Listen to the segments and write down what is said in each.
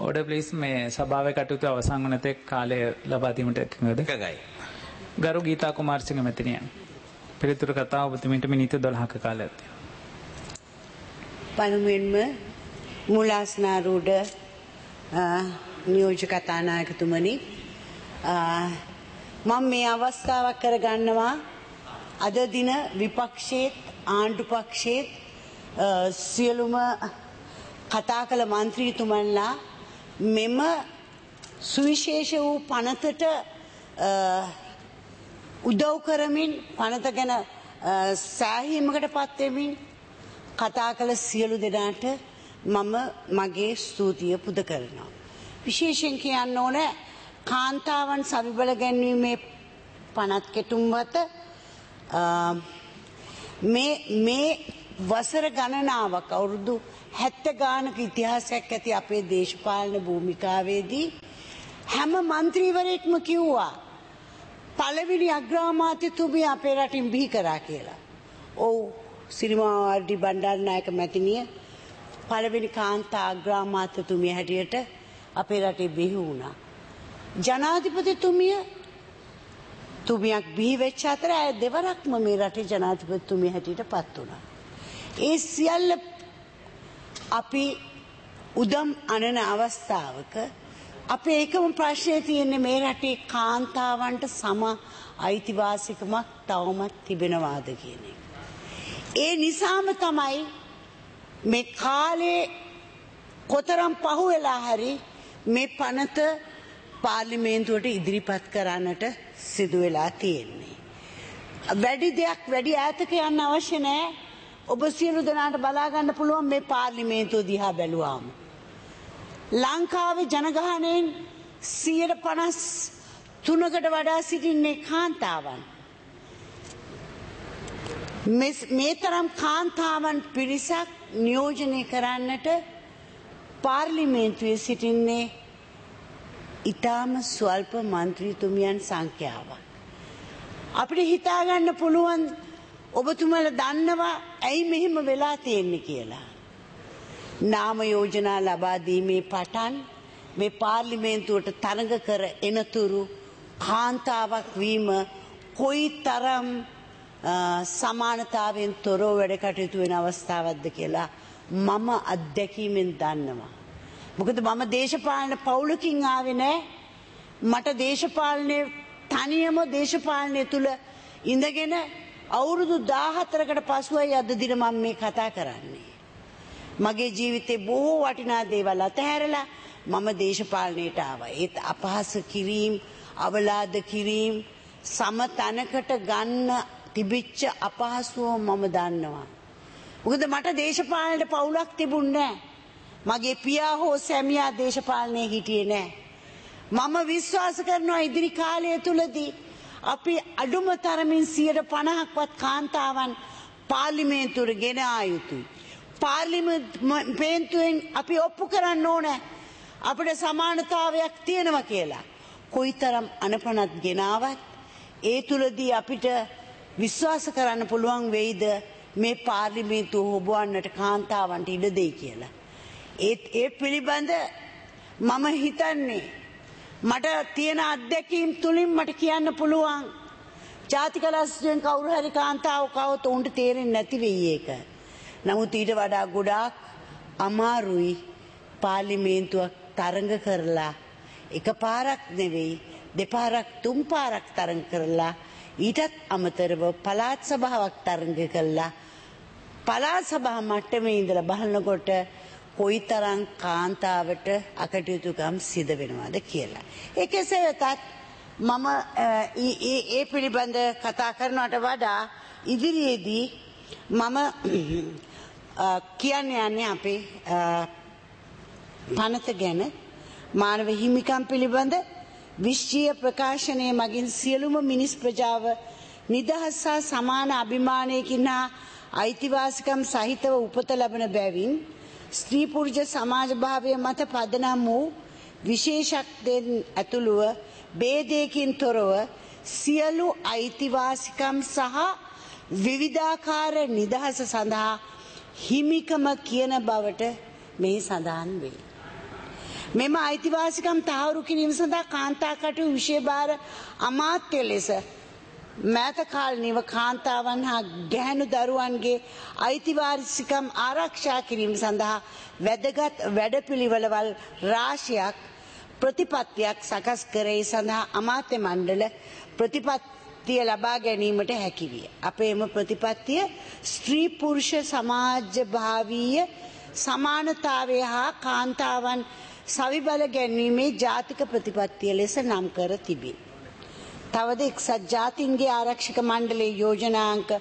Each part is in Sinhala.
Order please මේ සභාවේ කටයුතු අවසන් වන තෙක් කාලය ලබා දීමට එකඟද? එකගයි. ගරු ගීතා කුමාරසිංහ මැතිණියන්. පිළිතුරු කතාව ඔබතුමීට මිනිත්තු 12ක කාලයක් තියෙනවා. පළමුවෙන්ම මුලාස්නාරූඩ නියෝජ්‍ය කතානායකතුමනි මම මේ අවස්ථාවක් කරගන්නවා අද දින විපක්ෂයේත් ආණ්ඩු පක්ෂයේත් සියලුම කතා කළ මන්ත්‍රීතුමන්ලා මෙම සුවිශේෂ වූ පනතට උදව් කරමින් පනත ගැන සෑහීමකට පත්වෙමින් කතා කළ සියලු දෙනාට මම මගේ ස්තුතිය පුද කරනවා. විශේෂයෙන් කියන්න ඕන කාන්තාවන් සවිබල ගැන්වීමේ පනත් කෙටුම්වත මේ වසර ගණනාවක් අවුරුදු 70 ගානක ඉතිහාසයක් ඇති අපේ දේශපාලන භූමිකාවේදී හැම මන්ත්‍රීවරයෙක්ම කිව්වා පළවෙනි අග්‍රාමාත්‍යතුමිය අපේ රටින් බිහි කරා කියලා. ඔව් සිරිමාවර්ඩි බණ්ඩාරනායක මැතිණිය පළවෙනි කාන්තා අග්‍රාමාත්‍යතුමිය හැටියට අපේ රටේ බිහි වුණා. ජනාධිපතිතුමිය තුමියක් බිහි වෙච්ච අතර අය දෙවරක්ම මේ රටේ ජනාධිපතිතුමිය හැටියට පත් වුණා. ඒ සියල්ල අපි උදම් අනන අවස්ථාවක අපේ එකම ප්‍රශ්නය තියෙන්නේ මේ රටේ කාන්තාවන්ට සම අයිතිවාසිකමක් තවමත් තිබෙනවාද කියන එක. ඒ නිසාම තමයි මේ කාලේ කොතරම් පහුවෙලා හරි මේ පනත පාර්ලිමේන්තුවට ඉදිරිපත් කරන්නට සිදු වෙලා තියෙන්නේ. වැඩි දෙයක් වැඩි ඈතක යන්න අවශ්‍ය නැහැ. ඔබ සියලු දෙනාට බලා ගන්න පුළුවන් මේ පාර්ලිමේන්තුව දිහා බැලුවාම. ලංකාවේ ජනගහනයෙන් 53%කට වඩා සිටින්නේ කාන්තාවන්. මේ තරම් කාන්තාවන් පිරිසක් නියෝජනය කරන්නට පාර්ලිමේන්තුවේ සිටින්නේ ඊටම ස්වල්ප මන්ත්‍රීතුමියන් සංඛ්‍යාවක්. අපිට හිතා ගන්න පුළුවන් ඔබතුමාලා දන්නවා ඇයි මෙහෙම වෙලා තියෙන්නේ කියලා. නාම යෝජනා ලබා දීමේ පටන් මේ පාර්ලිමේන්තුවට තරඟ කර එනතුරු කාන්තාවක් වීම කොයිතරම් සමානතාවෙන් තොරව වැඩ කටයුතු වෙන අවස්ථාවක්ද කියලා මම අත්දැකීමෙන් දන්නවා. මොකද මම දේශපාලන පවුලකින් ආවේ නැහැ. මට දේශපාලනයේ තනියම දේශපාලනය තුල ඉඳගෙන අවුරුදු 14කට පසුයි අද දින මම මේ කතා කරන්නේ. මගේ ජීවිතේ බොහෝ වටිනා දේවල් අතහැරලා මම දේශපාලනයට ආවා. ඒත් අපහාස කිරීම, අවලාද කිරීම, සම තැනකට ගන්න තිබිච්ච අපහසුව මම දන්නවා. මොකද මට දේශපාලනයට පවුලක් තිබුණේ නැහැ. මගේ පියා හෝ සැමියා දේශපාලනයේ හිටියේ නැහැ. මම විශ්වාස කරනවා ඉදිරි කාලය තුලදී අපි අඩුම තරමින් 50%ක්වත් කාන්තාවන් පාර්ලිමේන්තුවට ගෙන ආ යුතුයි. පාර්ලිමේන්තුවෙන් අපි ඔප්පු කරන්න ඕනේ අපිට සමානතාවයක් තියෙනවා කියලා. කොයිතරම් අනපනත් ගෙනාවත් ඒ තුලදී අපිට විශ්වාස කරන්න පුළුවන් වෙයිද මේ පාර්ලිමේන්තුව හොබවන්නට කාන්තාවන්ට ඉඩ දෙයි කියලා. ඒ පිළිබඳ මම හිතන්නේ මට තියෙන අත්දැකීම් තුලින් මට කියන්න පුළුවන් ජාතික ලස්යෙන් කවුරු හරි කාන්තාව කවුත් උන්ට තේරෙන්නේ නැති වෙයි ඒක. නමුත් ඊට වඩා ගොඩාක් අමාරුයි පාර්ලිමේන්තුවක් තරඟ කරලා එකපාරක් නෙවෙයි දෙපාරක් තුන් පාරක් තරඟ කරලා ඊටත් අමතරව පළාත් සභාවක් තරඟ කළා. පළාත් සභා මට්ටමේ ඉඳලා බලනකොට කොයිතරම් කාන්තාවට අකටයුතුකම් සිදු වෙනවද කියලා. ඒකසේ වෙතත් මම ඒ පිළිබඳ කතා කරනවට වඩා ඉදිරියේදී මම කියන්නේ අපේ පනත ගැන මානව හිමිකම් පිළිබඳ විශ්වීය ප්‍රකාශනයේ මගින් සියලුම මිනිස් ප්‍රජාව නිදහස් සහ සමාන අභිමානයකින් හා අයිතිවාසිකම් සහිතව උපත ලබන බැවින් ස්ත්‍රී පුරුෂ සමාජ භාවය මත පදනම් වූ විශේෂත්වයන් ඇතුළුව ભેදයකින් තොරව සියලු අයිතිවාසිකම් සහ විවිධාකාර නිදහස සඳහා හිමිකම කියන බවට මෙහි සඳහන් වේ. මෙම අයිතිවාසිකම් තහවුරු කිරීම සඳහා කාන්තා කටයුතු විශේෂ භාර අමාත්‍ය ලෙස මෑත කාලීනව කාන්තාවන් හා ගැහැණු දරුවන්ගේ අයිතිවාසිකම් ආරක්ෂා කිරීම සඳහා වැදගත් වැඩපිළිවෙළවල් රාශියක් ප්‍රතිපත්තියක් සකස් කර ඒ සඳහා අමාත්‍ය මණ්ඩල ප්‍රතිපත්තිය ලබා ගැනීමට හැකි විය. අපේ එම ප්‍රතිපත්තිය ස්ත්‍රී පුරුෂ සමාජ භාවීය සමානතාවය හා කාන්තාවන් සවිබල ගැන්වීමේ ජාතික ප්‍රතිපත්තිය ලෙස නම් කර තිබේ. තවද එක්සත් ජාතීන්ගේ ආරක්ෂක මණ්ඩලයේ යෝජනාංක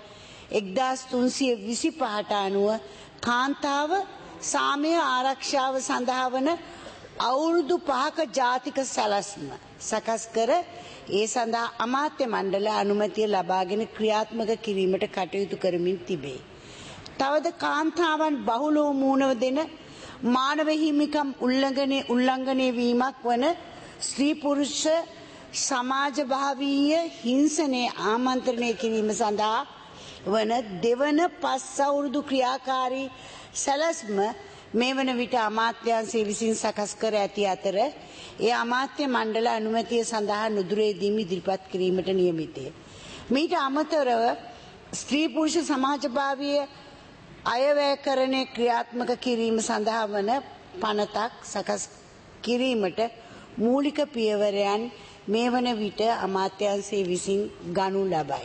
1325ට අනුව කාන්තාව සාමය ආරක්ෂාව සඳහා වන අවුරුදු 5ක ජාතික සැලැස්ම සකස් කර ඒ සඳහා අමාත්‍ය මණ්ඩල අනුමැතිය ලබාගෙන ක්‍රියාත්මක කිරීමට කටයුතු කරමින් තිබේ. තවද කාන්තාවන් බහුලව මුහුණ දෙන මානව හිමිකම් උල්ලංඝනය වීමක් වන ස්ත්‍රී පුරුෂ සමාජ භාවීය හිංසනය ආමන්ත්‍රණය කිරීම සඳහා වන දෙවන පස් අවුරුදු ක්‍රියාකාරී සැලැස්ම මේ වන විට අමාත්‍යාංශය විසින් සකස් කර ඇති අතර ඒ අමාත්‍ය මණ්ඩල අනුමැතිය සඳහා නුදුරේදීම ඉදිරිපත් කිරීමට නියමිතය. මීට අමතරව ස්ත්‍රී පුරුෂ සමාජ භාවීය අයවැයකරණය ක්‍රියාත්මක කිරීම සඳහා වන පනතක් සකස් කිරීමට මූලික පියවරයන් මේ වන විට අමාත්‍යාංශය විසින් ගනු ලබයි.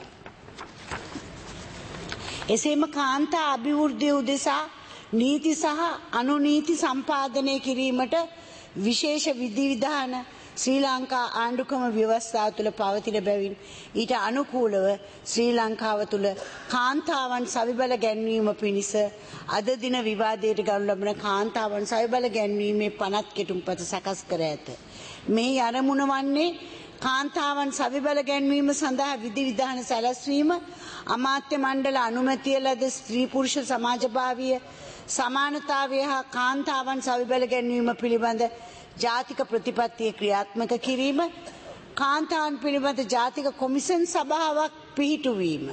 එසේම කාන්තා අභිවෘද්ධිය උදෙසා නීති සහ අනුනීති සම්පාදනය කිරීමට විශේෂ විධිවිධාන ශ්‍රී ලංකා ආණ්ඩුක්‍රම ව්‍යවස්ථාව තුළ පවතින බැවින් ඊට අනුකූලව ශ්‍රී ලංකාව තුළ කාන්තාවන් සවිබල ගැන්වීම පිණිස අද දින විවාදයට ගනු ලබන කාන්තාවන් සවිබල ගැන්වීමේ පනත් කෙටුම්පත සකස් කර ඇත. මේ අරමුණ වන්නේ කාන්තාවන් සවිබල ගැන්වීම සඳහා විධිවිධාන සැලැස්වීම, අමාත්‍ය මණ්ඩල අනුමැතිය ලද ස්ත්‍රී පුරුෂ සමාජභාවීය සමානතාවය හා කාන්තාවන් සවිබල ගැන්වීම පිළිබඳ ජාතික ප්‍රතිපත්තිය ක්‍රියාත්මක කිරීම, කාන්තාවන් පිළිබඳ ජාතික කොමිෂන් සභාවක් පිහිටුවීම.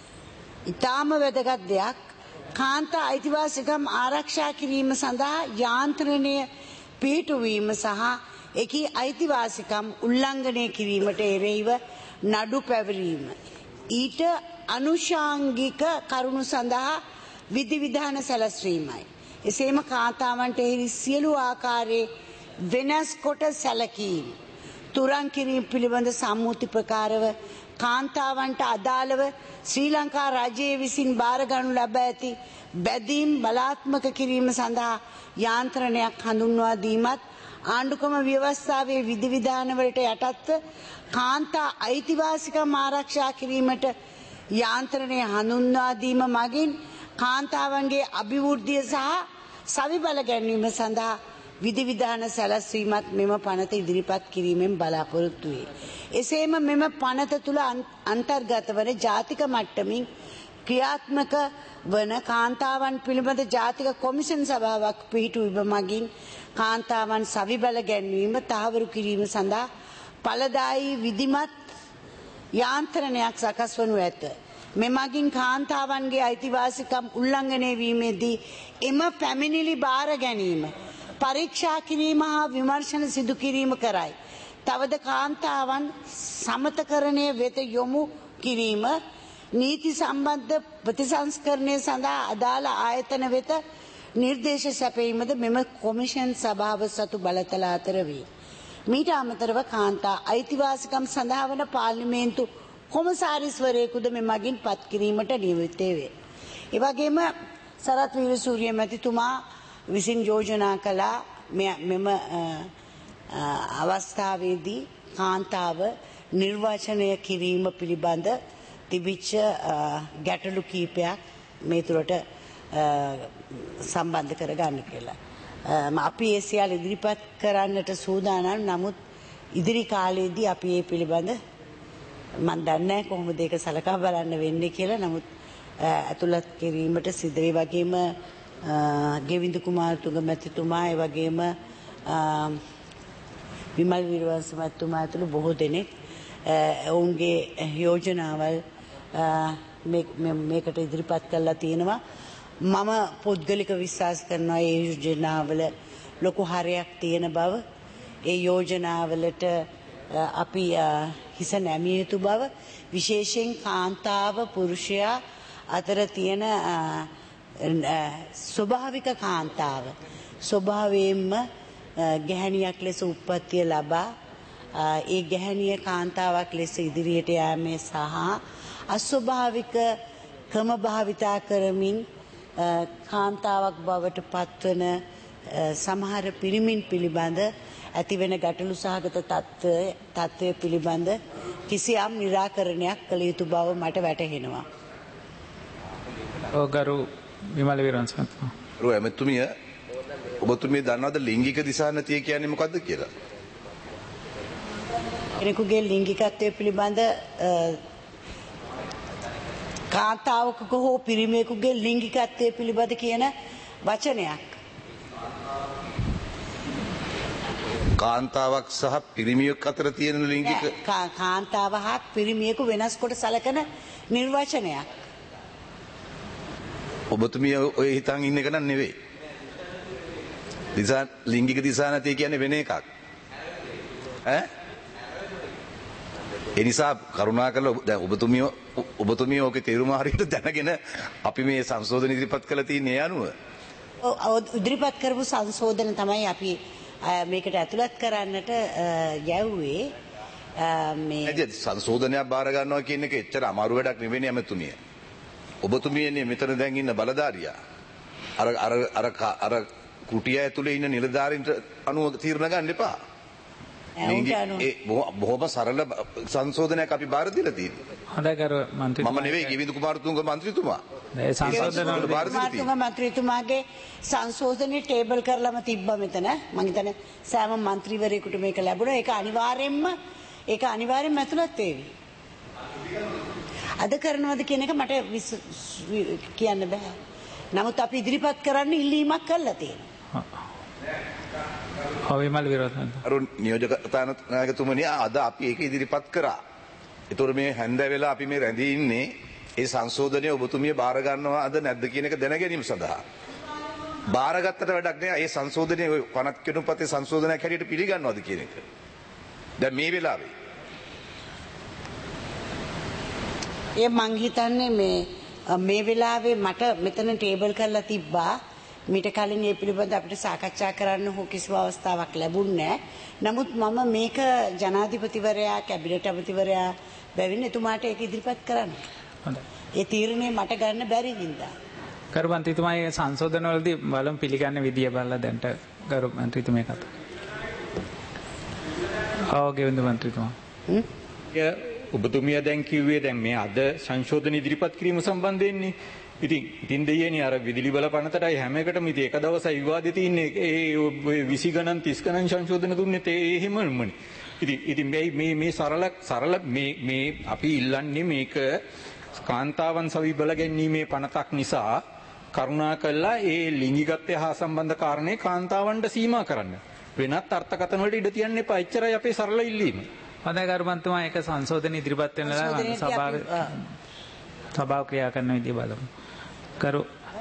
ඉතාම වැදගත් දෙයක්. කාන්තා අයිතිවාසිකම් ආරක්ෂා කිරීම සඳහා යාන්ත්‍රණය පිහිටුවීම සහ එකී අයිතිවාසිකම් උල්ලංඝනය කිරීමට එරෙහිව නඩු පැවරීම. ඊට අනුශාංගික කරුණු සඳහා විධිවිධාන සැලැස්වීමයි. එසේම කාන්තාවන්ට එහි සියලු ආකාරයේ වෙනස් කොට සැලකීම, තුරන් කිරීම පිළිබඳ සම්මුති ප්‍රකාරව කාන්තාවන්ට අදාළව ශ්‍රී ලංකා රජයේ විසින් බාර ගනු ලබ ඇති බැදීම් බලාත්මක කිරීම සඳහා යාන්ත්‍රණයක් හඳුන්වා දීමත්, ආණ්ඩුක්‍රම ව්‍යවස්ථාවේ විධිවිධානවලට යටත්ව කාන්තා අයිතිවාසිකම් ආරක්ෂා කිරීමට යාන්ත්‍රණය හඳුන්වා දීම මගින් කාන්තාවන්ගේ අභිවෘද්ධිය සහ සවිබල ගැන්වීම සඳහා විධිවිධාන සැලැස්වීමත් මෙම පනත ඉදිරිපත් කිරීමෙන් බලාපොරොත්තු වේ. එසේම මෙම පනත තුළ අන්තර්ගත වන ජාතික මට්ටමින් ක්‍රියාත්මක වන කාන්තාවන් පිළිබඳ ජාතික කොමිෂන් සභාවක් පිහිටුවීම මගින් කාන්තාවන් සවිබල ගැන්වීම තහවුරු කිරීම සඳහා ඵලදායී විධිමත් යාන්ත්‍රණයක් සකස් වනු ඇත. මෙමගින් කාන්තාවන්ගේ අයිතිවාසිකම් උල්ලංඝනය වීමේදී එම පැමිණිලි බාර ගැනීම, පරීක්ෂා කිරීම හා විමර්ශන සිදු කිරීම කරයි. තවද කාන්තාවන් සමතකරණය වෙත යොමු කිරීම, නීති සම්බන්ධ ප්‍රතිසංස්කරණය සඳහා අදාළ ආයතන වෙත නිර්දේශ සැපීමද මෙම කොමිෂන් සභාව සතු බලතල අතර වේ. මීට අමතරව කාන්තා අයිතිවාසිකම් සඳහා වන පාර්ලිමේන්තු කොමසාරිස්වරයෙකුද මෙමගින් පත් කිරීමට නියමිත වේ. ඒ වගේම සරත් වීරසූරිය මැතිතුමා විසින් යෝජනා කළා මෙම අවස්ථාවේදී කාන්තාව නිර්වචනය කිරීම පිළිබඳ තිබිච්ච ගැටලු කීපයක් මේ තුරට සම්බන්ධ කරගන්න කියලා. අපි ඒ සියල්ල ඉදිරිපත් කරන්නට සූදානම්. නමුත් ඉදිරි කාලයේදී අපි මේ පිළිබඳ මම දන්නේ නැහැ කොහොමද ඒක සලකා බලන්න වෙන්නේ කියලා. නමුත් ඇතුළත් කිරීමට සිද්ධ වේ. වගේම ගෙවින්දු කුමාරතුංග මැතිතුමා, ඒ වගේම විමල් වීරවංශ මැතිතුමා ඇතුළු බොහෝ දෙනෙක් ඔවුන්ගේ යෝජනාවල් මේකට ඉදිරිපත් කරලා තියෙනවා. මම පුද්ගලික විශ්වාස කරනවා මේ යෝජනාවල ලොකු හරයක් තියෙන බව ඒ යෝජනාවලට අපි හිස නැමිය යුතු බව විශේෂයෙන් කාන්තාව පුරුෂයා අතර තියෙන ස්වභාවික කාන්තාව ස්වභාවයෙන්ම ගැහැණියක් ලෙස උප්පත්තිය ලබා ඒ ගැහැණිය කාන්තාවක් ලෙස ඉදිරියට යාමේ සහ අස්වභාවික ක්‍රම භාවිතා කරමින් කාන්තාවක් බවට පත්වන සමහර පිරිමින් පිළිබඳ ඇතිවෙන ගැටලු සහගත තත්ත්වය පිළිබඳ කිසියම් නිරාකරණයක් කළ යුතු බව මට වැටහෙනවා. ගරු විමල වීරවංශ මහත්මයා. රු ඇමතුමිය ඔබතුමිය දන්නවද ලිංගික දිසානතිය කියන්නේ මොකද්ද කියලා? කෙනෙකුගේ ලිංගිකත්වය පිළිබඳ කාන්තාවක හෝ පිරිමියෙකුගේ ලිංගිකත්වය පිළිබඳ කියන වචනයක්. කාන්තාවක් සහ පිරිමියෙක් අතර තියෙන ලිංගික කාන්තාව හා පිරිමියෙකු වෙනස් කොට සලකන නිර්වචනයක්. ඔබතුමිය ඔය හිතන් ඉන්න එක නන් නෙවෙයි. ලිංගික දිසානතිය කියන්නේ වෙන එකක්. ඒ නිසා කරුණාකරලා දැන් ඔබතුමිය ඕකේ තේරුම හරියට දැනගෙන අපි මේ සංශෝධන ඉදිරිපත් කළ තියෙන ඒ අනුව ඉදිරිපත් කරපු සංශෝධන තමයි අපි මේකට ඇතුළත් කරන්නට යවුවේ. මේ සංශෝධනයක් බාර ගන්නවා කියන එක එච්චර අමාරු වැඩක් නෙවෙයි ඇමතුමිය. ඔබතුමියනේ මෙතන දැන් ඉන්න බලධාරියා. අර කුටිය ඇතුලේ ඉන්න නිලධාරීන්ට අනුව තීරණ ගන්න එපා. බොහොම සරල සංශෝධනයක් අපි බාර දීලා තියෙනවා. හොඳයි ගරු මන්ත්‍රී. මම නෙවෙයි ගෙවිඳු කුමාරතුංග මන්ත්‍රීතුමා. ඒ සංශෝධන කුමාරතුංග මන්ත්‍රීතුමාගේ සංශෝධනේ ටේබල් කරලම තිබ්බා මෙතන. මම හිතන්නේ සෑම මන්ත්‍රීවරයෙකුට මේක ලැබුණා. ඒක අනිවාර්යෙන්ම ඇතුළත් වේවි. අද කරනවද කියන එක මට කියන්න බෑ. නමුත් අපි ඉදිරිපත් කරන්න ඉල්ලීමක් කළා තියෙනවා. විමල වීරවංශ. අර නියෝජක නායකතුමනි අද අපි ඒක ඉදිරිපත් කරා. ඒතොර මේ හැන්ද වෙලා අපි මේ රැඳී ඉන්නේ ඒ සංශෝධනය ඔබතුමිය බාර ගන්නවාද නැද්ද කියන එක දැන ගැනීම සඳහා. බාරගත්තට වැඩක් නෑ. ඒ සංශෝධනය ඔය 50 කෙනුපතේ සංශෝධනයක් හැටියට පිළිගන්නවද කියන එක. දැන් මේ වෙලාවේ මං හිතන්නේ මේ වෙලාවේ මට මෙතන ටේබල් කරලා තිබ්බා. මීට කලින් මේ පිළිබඳව අපිට සාකච්ඡා කරන්න හෝ කිසිම අවස්ථාවක් ලැබුණේ නැහැ. නමුත් මම මේක ජනාධිපතිවරයා කැබිනට් ඇමතිවරයා බැවින් එතුමාට ඒක ඉදිරිපත් කරන්න. හොඳයි. ඒ තීරණය මට ගන්න බැරි හින්දා. ගරු මන්ත්‍රීතුමාගේ සංශෝධනවලදී බලම් පිළිගන්න විදිය බලලා දැන්ට ගරු මන්ත්‍රීතුමා කතා. ගෙවිඳු මන්ත්‍රීතුමා. ඔබතුමිය දැන් කිව්වේ දැන් මේ අද සංශෝධන ඉදිරිපත් කිරීම සම්බන්ධයෙන්නේ. ඉතින් දෙයනේ අර විදුලි බල පනතටයි හැම එකටම ඉතින් එක දවසයි විවාදේ තියෙන්නේ. ඒ 20 ගණන් 30 ගණන් සංශෝධන දුන්නේ ඒ එහෙමමනේ. ඉතින් මේ සරල මේ අපි ඉල්ලන්නේ මේක කාන්තාවන් සවි බල ගැනීමේ පනතක් නිසා කරුණාකරලා ඒ ලිංගිකත්වය හා සම්බන්ධ කාරණේ කාන්තාවන්ට සීමා කරන්න. වෙනත් අර්ථකථන වලට ඉඩ තියන්න එපා. එච්චරයි අපේ සරල ඉල්ලීම. හොඳයි ගරු මන්ත්‍රීතුමා ඒක සංශෝධන ඉදිරිපත් වෙනවා සභාව ක්‍රියා කරන විදිය බලමු. කරු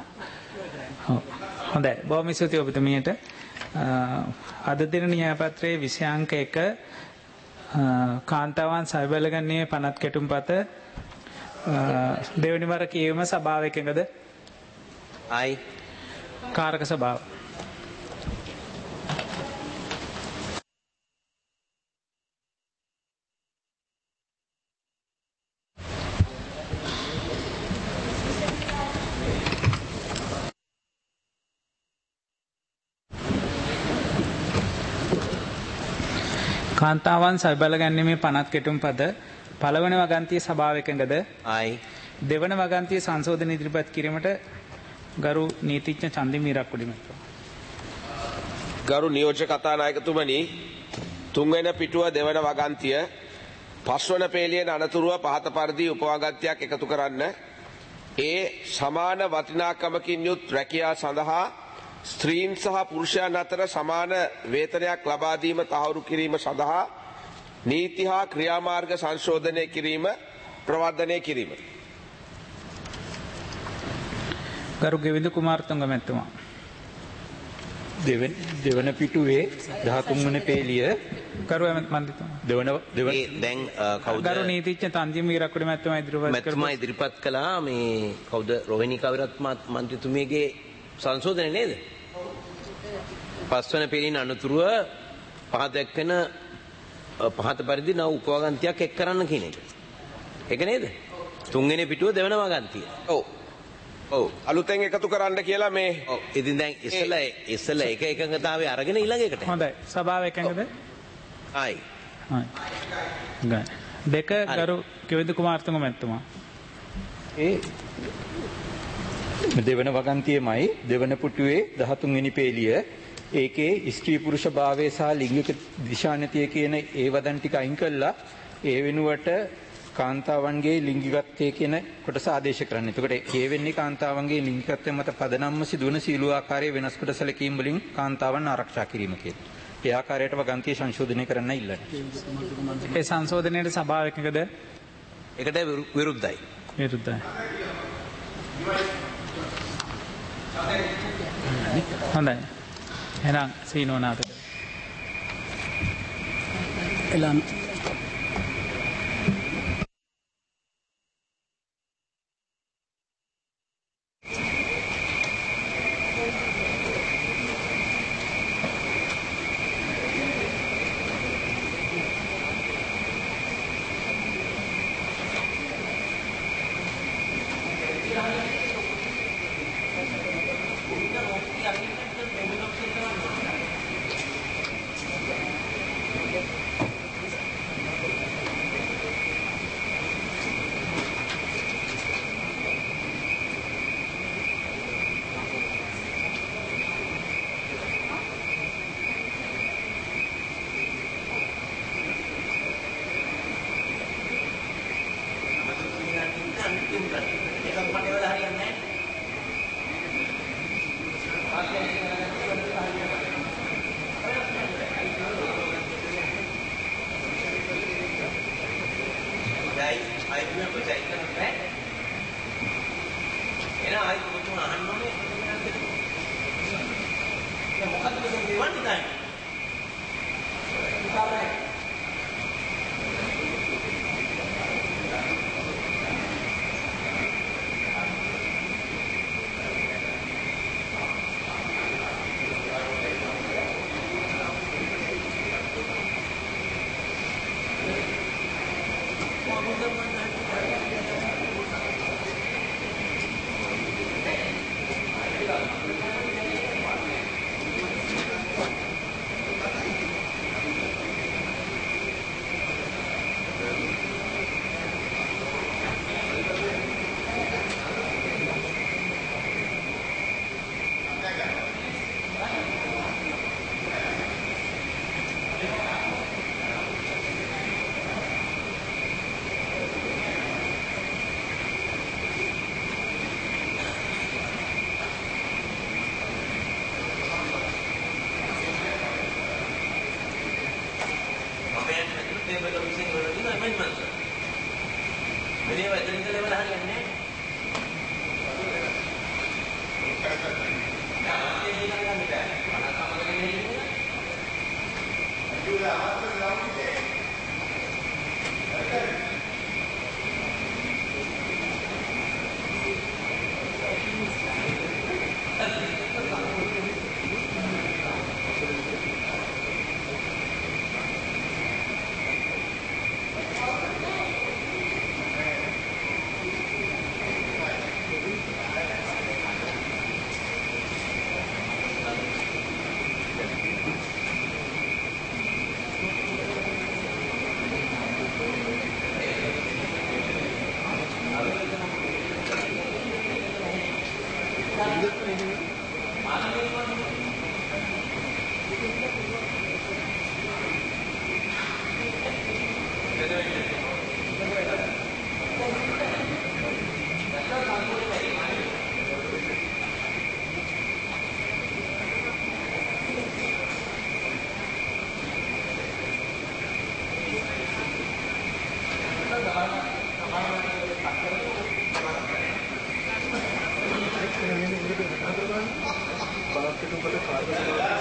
හොඳයි බොහොම ස්තුතියි ඔබතුමියට. අද දින න්‍යායපත්‍රයේ විෂයාංක 1 කාන්තාවන් සවිබලගන්නේ පනත් කෙටුම්පත දෙවෙනි වර කියවීම සභාව එකඟද? අයි. කාරක සභාව. කාන්තාවන් සවිබල ගැනීමේ පනත් කෙටුම් පද පළවන වගන්තිය සභාව එකඟද? අයි. දෙවන වගන්තිය සංශෝධන ඉදිරිපත් කිරීමට ගරු නීතිඥ චන්දිම ඉරක්කුඩි මහත්මයා. ගරු නියෝජ්‍ය කතානායකතුමනි, තුන්වෙනි පිටුව දෙවන වගන්තිය පස්වන පේලියෙන් අනතුරුව පහත පරිදි උපවගන්තියක් එකතු කරන්න. ඒ සමාන වටිනාකමකින් යුත් රැකියා සඳහා ස්ත්‍රීන් සහ පුරුෂයන් අතර සමාන වේතනයක් ලබා දීම තහවුරු කිරීම සඳහා නීති හා ක්‍රියාමාර්ග සංශෝධනය කිරීම ප්‍රවර්ධනය කිරීම. ගරු ගෙවිඳු කුමාරතුංග මැතිතුමා. දෙවන පිටුවේ 13 වන පේලිය ගරු මන්ත්‍රීතුමා. දැන් කවුද ගරු නීතිඥ තන්දිම වීරක්කොඩි මැතිතුමා මැතිතුමා ඉදිරිපත් කළා මේ කවුද රෝහිණී කවිරත් මන්ත්‍රීතුමියගේ සංශෝධනය නේද? පස්වන පේලින අනුතුරුව පහත එක්කන පහත පරිදි නව උපවගන්තියක් එක් කරන්න කියන එක. ඒක නේද? තුන්වෙනි පිටුව දෙවන වගන්තිය. ඔව්. ඔව්. අලුතෙන් එකතු කරන්න කියලා මේ ඔව්. ඉතින් දැන් ඉස්සෙල්ලා එක එකඟතාවය අරගෙන ඊළඟ එකට. හොඳයි. සභාව එකඟද? ආයි. හයි. දෙක ගරු කෙවිඳු කුමාරතුංග මැතිතුමා. දෙවන වගන්තියමයි දෙවන පුටුවේ 13 වෙනි පේලිය ඒකේ ස්ත්‍රී පුරුෂ භාවය සහ ලිංගික දිශානතිය කියන ඒ වදන් ටික අයින් කළා ඒ වෙනුවට කාන්තාවන්ගේ ලිංගිකත්වය කියන කොටස ආදේශ කරන්න. එතකොට ඒ වෙන්නේ කාන්තාවන්ගේ ලිංගිකත්වය මත පදනම්ව සිදුවන සීලු ආකාරයේ වෙනස් කොට සැලකීම් වලින් කාන්තාවන් ආරක්ෂා කිරීම කියන. ඒ ආකාරයට වගන්තිය සංශෝධනය කරන්න ඉල්ලන්නේ. ඒ සංශෝධනයේ සභාව එකඟද? ඒකට විරුද්ධයි. විරුද්ධයි. හොඳයි. එහෙනම් සීනෝනාත. එලම් බලත් පිටුපත කාර්යය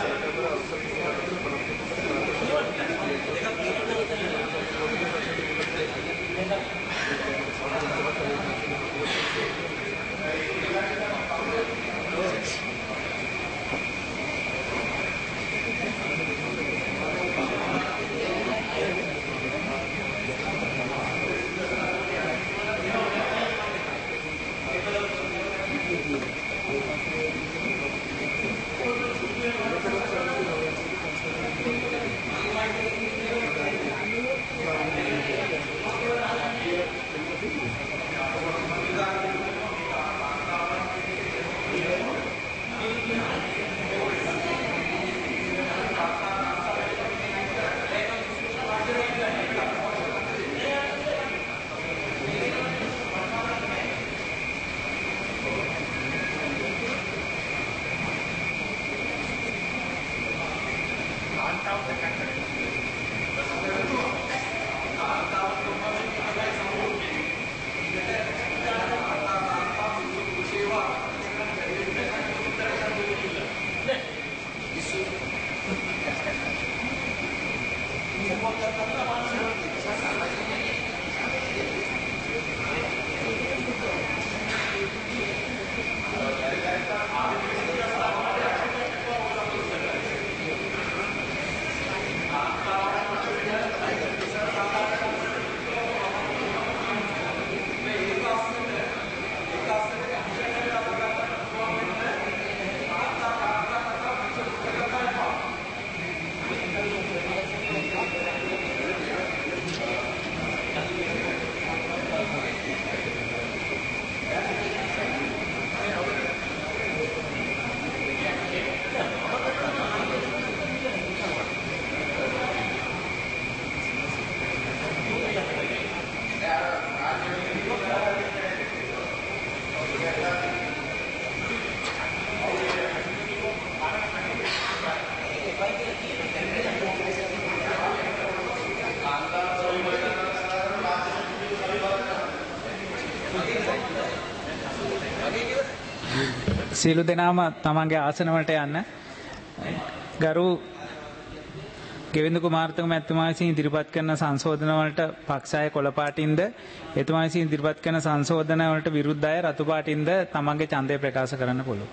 සියලු දෙනාම තමන්ගේ ආසන වලට යන්න. ගරු ගෙවින්දු කුමාරතුංග මැතිතුමා විසින් ඉදිරිපත් කරන සංශෝධන වලට පක්ෂය කොළ පාටින්ද එතුමා විසින් ඉදිරිපත් කරන සංශෝධන වලට විරුද්ධ අය රතු පාටින්ද තමන්ගේ ඡන්දය ප්‍රකාශ කරන්න පුළුවන්.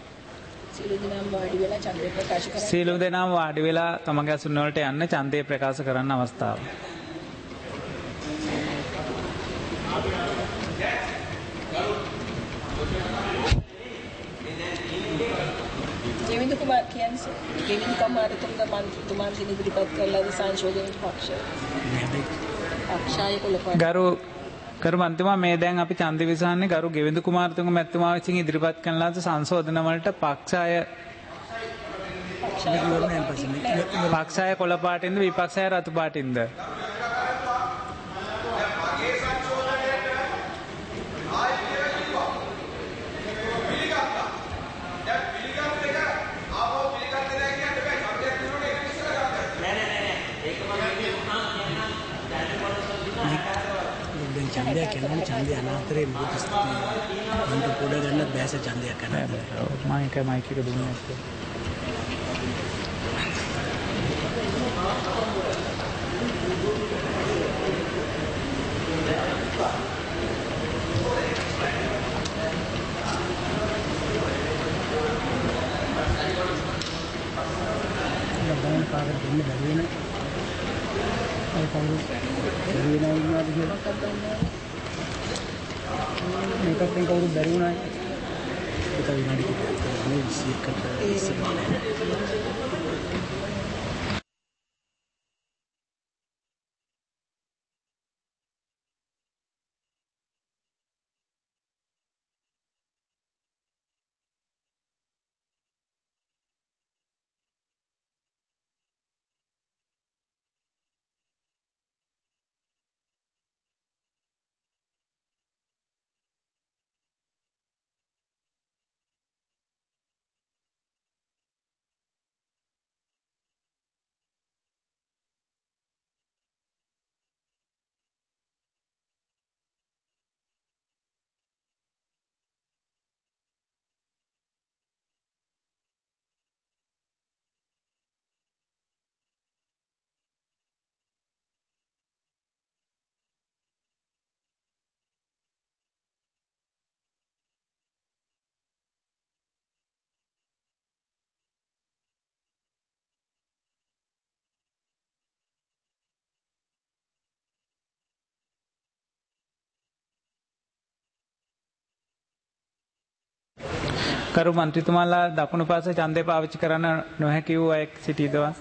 සියලු දෙනාම වාඩි වෙලා තමන්ගේ ආසන වලට යන්න ඡන්දය ප්‍රකාශ කරන්න අවස්ථාව. ගෙවින්දු කුමාරතුංග මන්ත්‍රීතුමා විසින් ඉදිරිපත් කළ සංශෝධන පක්ෂය කොළපාට ගරු මන්ත්‍රීතුමා මේ දැන් අපි ඡන්දය විසහන්නේ ගරු ගෙවින්දු කුමාරතුංග මැතිතුමා විසින් ඉදිරිපත් කරන ලද සංශෝධන වලට පක්ෂය කොළ පාටින්ද විපක්ෂය රතු පාටින්ද? ඡන්දයක් යනවා ඡන්දය අනාතරේ මොකද මන්ට පොඩ ගන්නත් බෑස ඡන්දයක් කරනවා මම එක මයික් එක දුන්නේ නැත්නම් බෑන කාගෙන් දෙන්න බැරි වෙන අය කවුරු වෙනවා ඉන්නවාද කියලා මේකත් දැන් කවුරු බැරි වුණා ඒක විනාඩි කිහිපයක් මේ 21කට ඉස්සෙල්ලා කරු මන්ත්‍රීතුමාලා දකුණු පාස ඡන්දය පාවිච්චි කරන්න නොහැකි වූ අයෙක් සිටීදවා?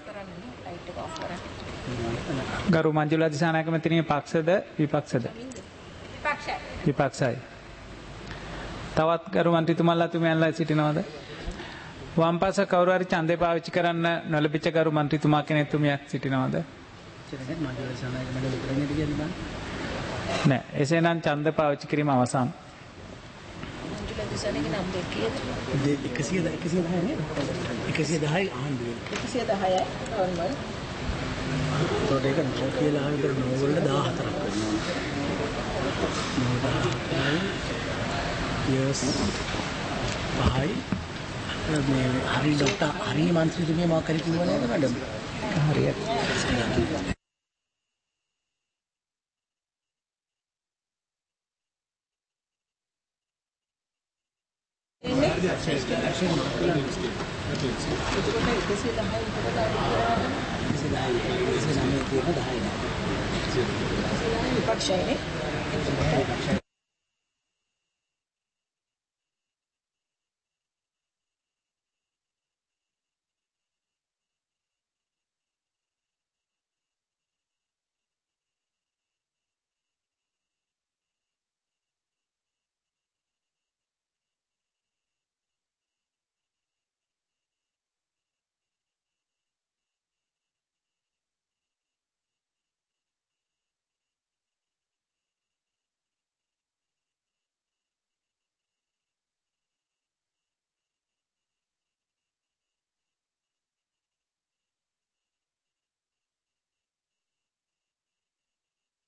ගරු මංජුලා දිසානායක මැතිණිය පක්ෂද විපක්ෂද? විපක්ෂයි. තවත් ගරු මන්ත්‍රීතුමාලා තුමියන්ලා සිටිනවද? වම් පාස කවුරු හරි ඡන්දය පාවිච්චි කරන්න නොලැබිච්ච ගරු මන්ත්‍රීතුමා කෙනෙක් තුමියක් සිටිනවද? මංජුලා දිසානායක මැතිණිය උත්තරන්නේ කියන්නේ නෑ. එසේනම් ඡන්ද පාවිච්චි කිරීම අවසන්. දිසානගේ නම් දෙක කීයද? 110 නේද? 110යි ආණ්ඩුවේ. 110යි නෝර්මල්. ඒකට ඒක නෝ කියලා ආවිතර නෝ වලට 14ක් වෙනවා. යස් 5යි මේ හරි ડોක්ටර් හරි මන්ත්‍රීතුමිය මොකක් හරි කිව්ව නේද මැඩම්? හරියට. විපක්ෂයනේ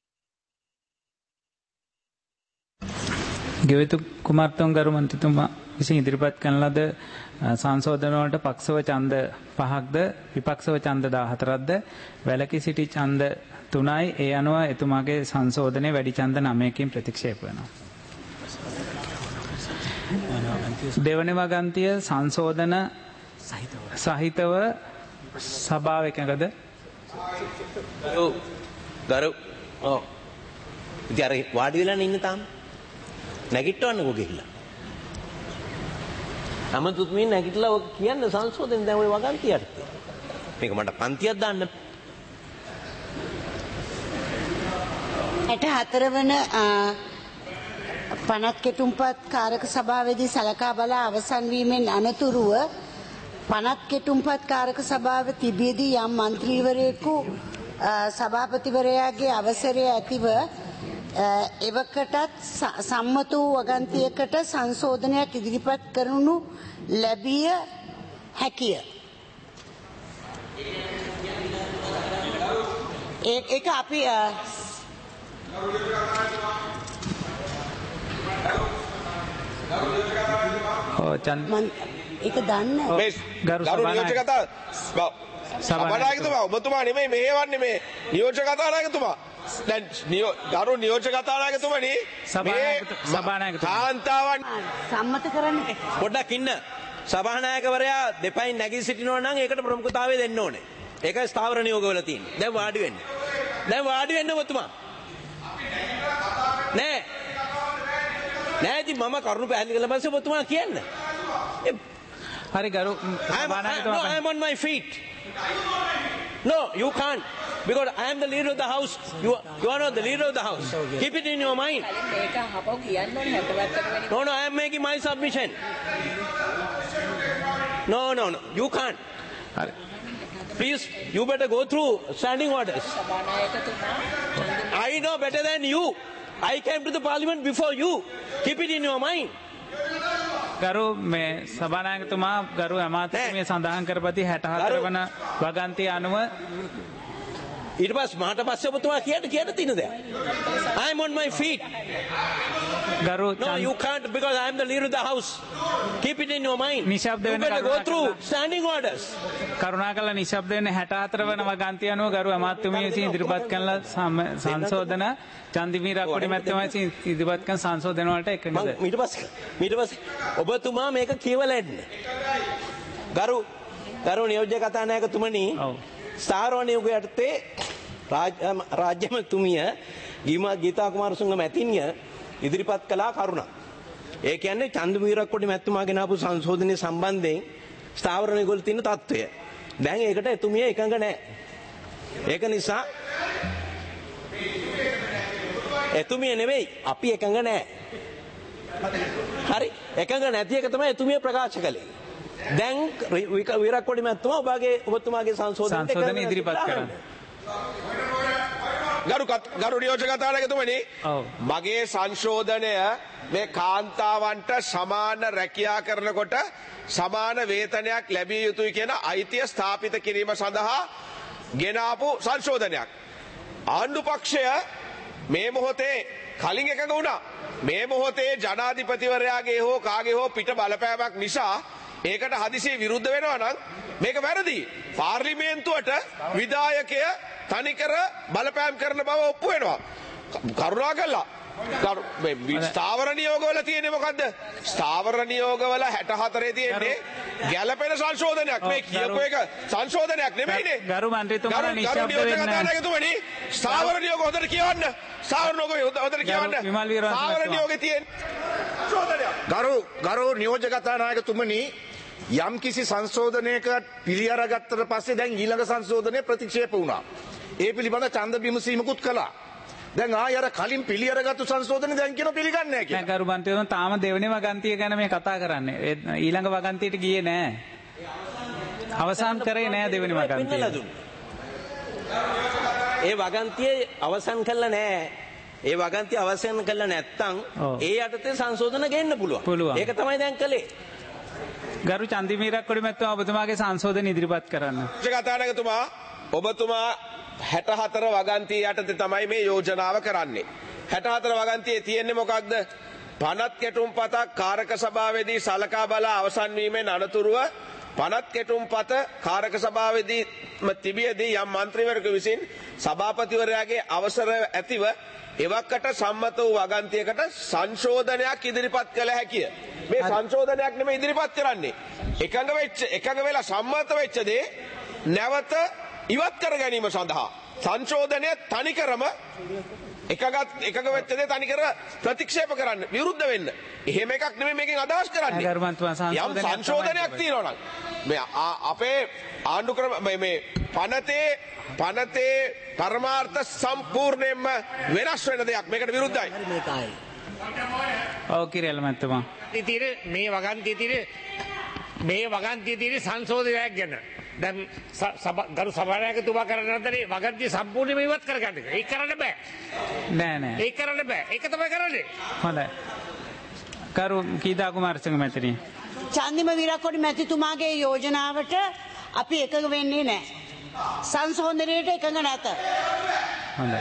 ගෙවිතු කුමාරතුංග ගරු මන්ත්‍රීතුමා විසින් ඉදිරිපත් කරන ලද සංශෝධන වලට පක්ෂව ඡන්ද 5ක්ද විපක්ෂව ඡන්ද 14ක්ද වැලකී සිටි ඡන්ද 3යි. ඒ අනුව එතුමාගේ සංශෝධනයේ වැඩි ඡන්ද 9කින් ප්‍රතික්ෂේප වෙනවා. දෙවන වගන්තිය සංශෝධන සහිතව සභාව එකකද ගරු ඉතින් අර වාඩි වෙලා ඉන්න තාම නැගිටවන්නකෝ ගිහිල්ලා අමතුත්මී නැගිටලා ඔක කියන්න සංශෝධන දැන් ඔය වගන්තියට මේක මට පන්තියක් දාන්න 64 වන පනත් කෙටුම්පත් කාරක සභාවේදී සලකා බලා අවසන් වීමෙන් අනතුරුව පනත් කෙටුම්පත් කාරක සභාව තිබියදී යම් මන්ත්‍රීවරයෙකු සභාපතිවරයාගේ අවසරය ඇතිව එවකටත් සම්මත වූ වගන්තියකට සංශෝධනයක් ඉදිරිපත් කරනු ලැබිය හැකිය. ඒක අපි ඒක දන්න ගරු නියෝජක කතා සභානායකතුමා ඔබතුමා නෙමෙයි මෙහෙවන්නේ මේ නියෝජක කතානායකතුමා දැන් ගරු නියෝජක කතානායකතුමනි කාන්තාවන් සම්මත කරන්න පොඩ්ඩක් ඉන්න සභානායකවරයා දෙපයින් නැගී සිටිනවා නම් ඒකට ප්‍රමුඛතාවය දෙන්න ඕනේ. ඒකයි ස්ථාවර නියෝගවල තියෙන්නේ. දැන් වාඩි වෙන්න. ඔබතුමා. නෑ ඉතින් මම කරුණු පැහැදිලි කළා පස්සේ ඔබතුමා කියන්න. හරි ගරු I am on my feet. No, you can't. Because I am the leader of the house. You are not the leader of the house. Keep it in your mind. No, I am making my submission. No. You can't. Please, you better go through standing orders. I know better than you. I came to the parliament before you. Keep it in your mind. ගරු මේ සභානායකතුමා ගරු අමාත්‍යතුමිය සඳහන් කරපති 64 වන වගන්තිය අනුව ඊට පස්සේ ඔබතුමා කියන්න තියෙන දේ. I am on my feet. ගරු No, you can't because I am the leader of the house. Keep it in your mind. නිශ්ශබ්ද වෙන්න go through standing orders. කරුණාකරලා නිශ්ශබ්ද වෙන්න 64 වන වගන්තිය අනුව ගරු අමාත්‍යතුමිය විසින් ඉදිරිපත් කරන සංශෝධන චන්දිමීර අක්කොඩි මැතිතුමා විසින් ඉදිරිපත් කරන සංශෝධන වලට එකඟද? ඊට පස්සේ ඔබතුමා මේක කියවලා එන්න. ගරු නියෝජ්‍ය කතානායකතුමනි ස්ථාවරණියක යටතේ රාජ්‍යමතුමිය ගීතා කුමාරසුංග මැතිණිය ඉදිරිපත් කළා කරුණා. ඒ කියන්නේ චන්දමීරක්කොඩි මැතිතුමාගෙන ආපු සංශෝධනයේ සම්බන්ධයෙන් ස්ථාවරණිය වල තියෙන තත්ත්වය. දැන් ඒකට එතුමිය එකඟ නැහැ. ඒක නිසා එතුමිය නෙවෙයි අපි එකඟ නැහැ. හරි එකඟ නැති එක තමයි එතුමිය ප්‍රකාශ කළේ. දැන් විරක්කොඩි මැතිතුමා ඔබතුමාගේ සංශෝධන ඉදිරිපත් කරන්න. ගරු නියෝජක කතානායකතුමනි මගේ සංශෝධනය මේ කාන්තාවන්ට සමාන රැකියා කරනකොට සමාන වේතනයක් ලැබිය යුතුයි කියන අයිතිය ස්ථාපිත කිරීම සඳහා ගෙනාපු සංශෝධනයක්. ආණ්ඩු පක්ෂය මේ මොහොතේ කලින් එකඟ වුණා. මේ මොහොතේ ජනාධිපතිවරයාගේ හෝ කාගේ හෝ පිට බලපෑමක් නිසා ඒකට හදිසියේ විරුද්ධ වෙනවා නම් මේක වැරදි. පාර්ලිමේන්තුවට විධායකය තනිකර බලපෑම් කරන බව ඔප්පු වෙනවා. කරුණාකරලා ස්ථාවර නියෝගවල තියෙන්නේ මොකද්ද? ස්ථාවර නියෝගවල 64 තියෙන්නේ ගැළපෙන සංශෝධනයක්. මේ කියපු එක සංශෝධනයක් නෙමෙයිනේ. ගරු මන්ත්‍රීතුමාලා නිශ්ශබ්ද වෙන්න. ස්ථාවර නියෝග හොඳට කියවන්න. ස්ථාවර නියෝග හොඳට කියවන්න. ස්ථාවර නියෝගේ තියෙන්නේ ගරු නියෝජක කතානායකතුමනි යම් කිසි සංශෝධනයක පිළි අරගත්තට පස්සේ දැන් ඊළඟ සංශෝධනය ප්‍රතික්ෂේප වුණා. ඒ පිළිබඳ ඡන්ද බිමසීමකුත් කළා. දැන් ආය අර කලින් පිළි අරගත්තු සංශෝධනය දැන් කියන පිළිගන්නේ නැහැ කියලා. නෑ ගරු මන්ත්‍රීතුමා තාම දෙවෙනි වගන්තිය ගැන මේ කතා කරන්නේ. ඊළඟ වගන්තියට ගියේ නෑ. අවසන් කරේ නෑ දෙවෙනි වගන්තිය. ඒ වගන්තිය අවසන් කළා නෑ. ඒ වගන්තිය අවසන් කළා නැත්තම් ඒ යටතේ සංශෝධන ගේන්න පුළුවන්. ඒක තමයි දැන් කළේ. ගරු චන්දිමීරක්කොඩි මැතිතුමා ඔබතුමාගේ සංශෝධන ඉදිරිපත් කරන්න. කතානායකතුමා ඔබතුමා 64 වගන්තිය යටතේ තමයි මේ යෝජනාව කරන්නේ. 64 වගන්තියේ තියෙන්නේ මොකක්ද? පනත් කෙටුම්පතක් කාරක සභාවේදී සලකා බලා අවසන් වීමෙන් අනතුරුව පනත් කෙටුම්පත කාරක සභාවේදී තිබියදී යම් මන්ත්‍රීවරයෙකු විසින් සභාපතිවරයාගේ අවසර ඇතිව එවකට සම්මත වූ වගන්තියකට සංශෝධනයක් ඉදිරිපත් කළ හැකිය. මේ සංශෝධනයක් නෙමෙයි ඉදිරිපත් කරන්නේ. එකඟ වෙලා සම්මත වෙච්ච දේ නැවත ඉවත් කර ගැනීම සඳහා සංශෝධනය තනිකරම එකඟ වෙච්ච දේ තනිකර ප්‍රතික්ෂේප කරන්න විරුද්ධ වෙන්න. එහෙම එකක් නෙමෙයි මේකෙන් අදහස් කරන්නේ. යම් සංශෝධනයක් තියෙනවා නම් මේ අපේ ආණ්ඩු ක්‍රම මේ පනතේ පරමාර්ථ සම්පූර්ණයෙන්ම වෙනස් වෙන දෙයක්. මේකට විරුද්ධයි. ඔව් කිරියල් මහත්මයා. මේ වගන්තිය තියෙන සංශෝධනයක් ගැන දැන් ගරු සභානායකතුමා කරන අතරේ වගන්තිය සම්පූර්ණයෙන්ම ඉවත් කරගන්න එක. ඒක කරන්න බෑ. නෑ. ඒක කරන්න බෑ. ඒක තමයි කරන්නේ. හොඳයි. කරු කීදා කුමාරසිංහ මැතිණිය. චන්දිම විරක්කොඩි මැතිතුමාගේ යෝජනාවට අපි එකඟ වෙන්නේ නැහැ. සංශෝධනයට එකඟ නැත. හොඳයි.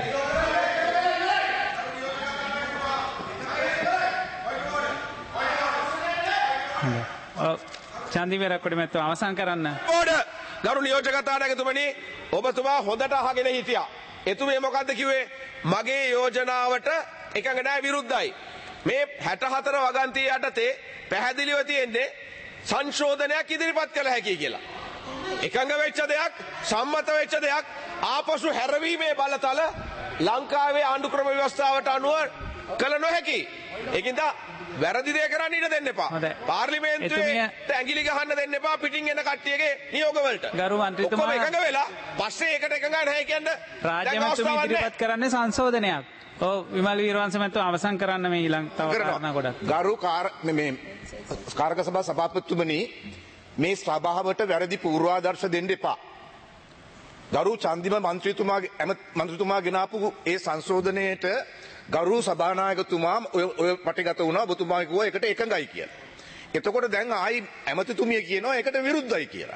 චන්දි විරක්කොඩි මැතිතුමා අවසන් කරන්න. ගරු නියෝජක කතානායකතුමනි ඔබතුමා හොඳට අහගෙන හිටියා. එතුමේ මොකද්ද කිව්වේ? මගේ යෝජනාවට එකඟ නැහැ විරුද්ධයි. මේ 64 වගන්තිය යටතේ පැහැදිලිව තියෙන්නේ සංශෝධනයක් ඉදිරිපත් කළ හැකියි කියලා. එකඟ වෙච්ච දෙයක්, සම්මත වෙච්ච දෙයක් ආපසු හැරවීමේ බලතල ලංකාවේ ආණ්ඩු ක්‍රම ව්‍යවස්ථාවට අනුව කළ නොහැකි. ඒකින්ද වැරදි දේ කරන්න ඉඩ දෙන්න එපා. පාර්ලිමේන්තුවේ ඇඟිලි ගහන්න දෙන්න එපා පිටින් එන කට්ටියගේ නියෝගවලට. ගරු මන්ත්‍රීතුමා ඔක්කොම එකඟ වෙලා පස්සේ ඒකට එකඟ නැහැ කියන්නේ රාජ්‍ය මන්ත්‍රී ඉදිරිපත් කරන්නේ සංශෝධනයක්. ඔව් විමල් වීරවංශ මහත්මයා අවසන් කරන්න මේ ඊළඟ තව කාරණා ගොඩක්. ගරු මේ කාරක සභා සභාපතිතුමනි මේ සභාවට වැරදි පූර්වාදර්ශ දෙන්න එපා. ගරු චන්දිම මන්ත්‍රීතුමා ගෙනාපු ඒ සංශෝධනයේට ගරු සභානායකතුමා ඔය පටිගත වුණා ඔබතුමා කිව්වා ඒකට එකඟයි කියලා. එතකොට දැන් ආයි ඇමතිතුමිය කියනවා ඒකට විරුද්ධයි කියලා.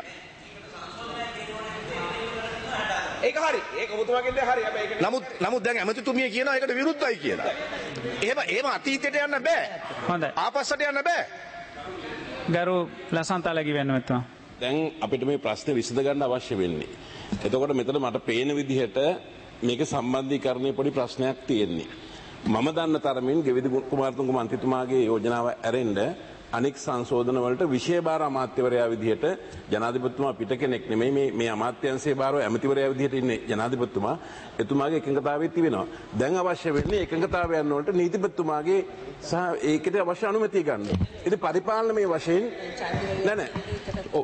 ඒක හරි. ඒක ඔබතුමාගෙන් හරි. හැබැයි ඒක නමුත් දැන් ඇමතිතුමිය කියනවා ඒකට විරුද්ධයි කියලා. එහෙම අතීතයට යන්න බෑ. හොඳයි. ආපස්සට යන්න බෑ. ගරු ලසන්තලගේ වෙන්න මැතිතුමා. දැන් අපිට මේ ප්‍රශ්නේ විසඳ ගන්න අවශ්‍ය වෙන්නේ. එතකොට මෙතන මට පේන විදිහට මේක සම්බන්ධීකරණයේ පොඩි ප්‍රශ්නයක් තියෙන්නේ. මම දන්න තරමින් ගෙවිදි කුමාරතුංග මන්ත්‍රීතුමාගේ යෝජනාව ඇරෙන්න අනෙක් සංශෝධන වලට විශේෂ බාර අමාත්‍යවරයා විදිහට ජනාධිපතිතුමා පිට කෙනෙක් නෙමෙයි මේ අමාත්‍යංශයේ බාරව ඇමතිවරයා විදිහට ඉන්නේ ජනාධිපතිතුමා. එතුමාගේ එකඟතාවය තිබෙනවා. දැන් අවශ්‍ය වෙන්නේ එකඟතාවයන් වලට නීතිපතිතුමාගේ සහ ඒකට අවශ්‍ය අනුමැතිය ගන්න. ඉතින් පරිපාලනමය වශයෙන් නෑ. ඔව්.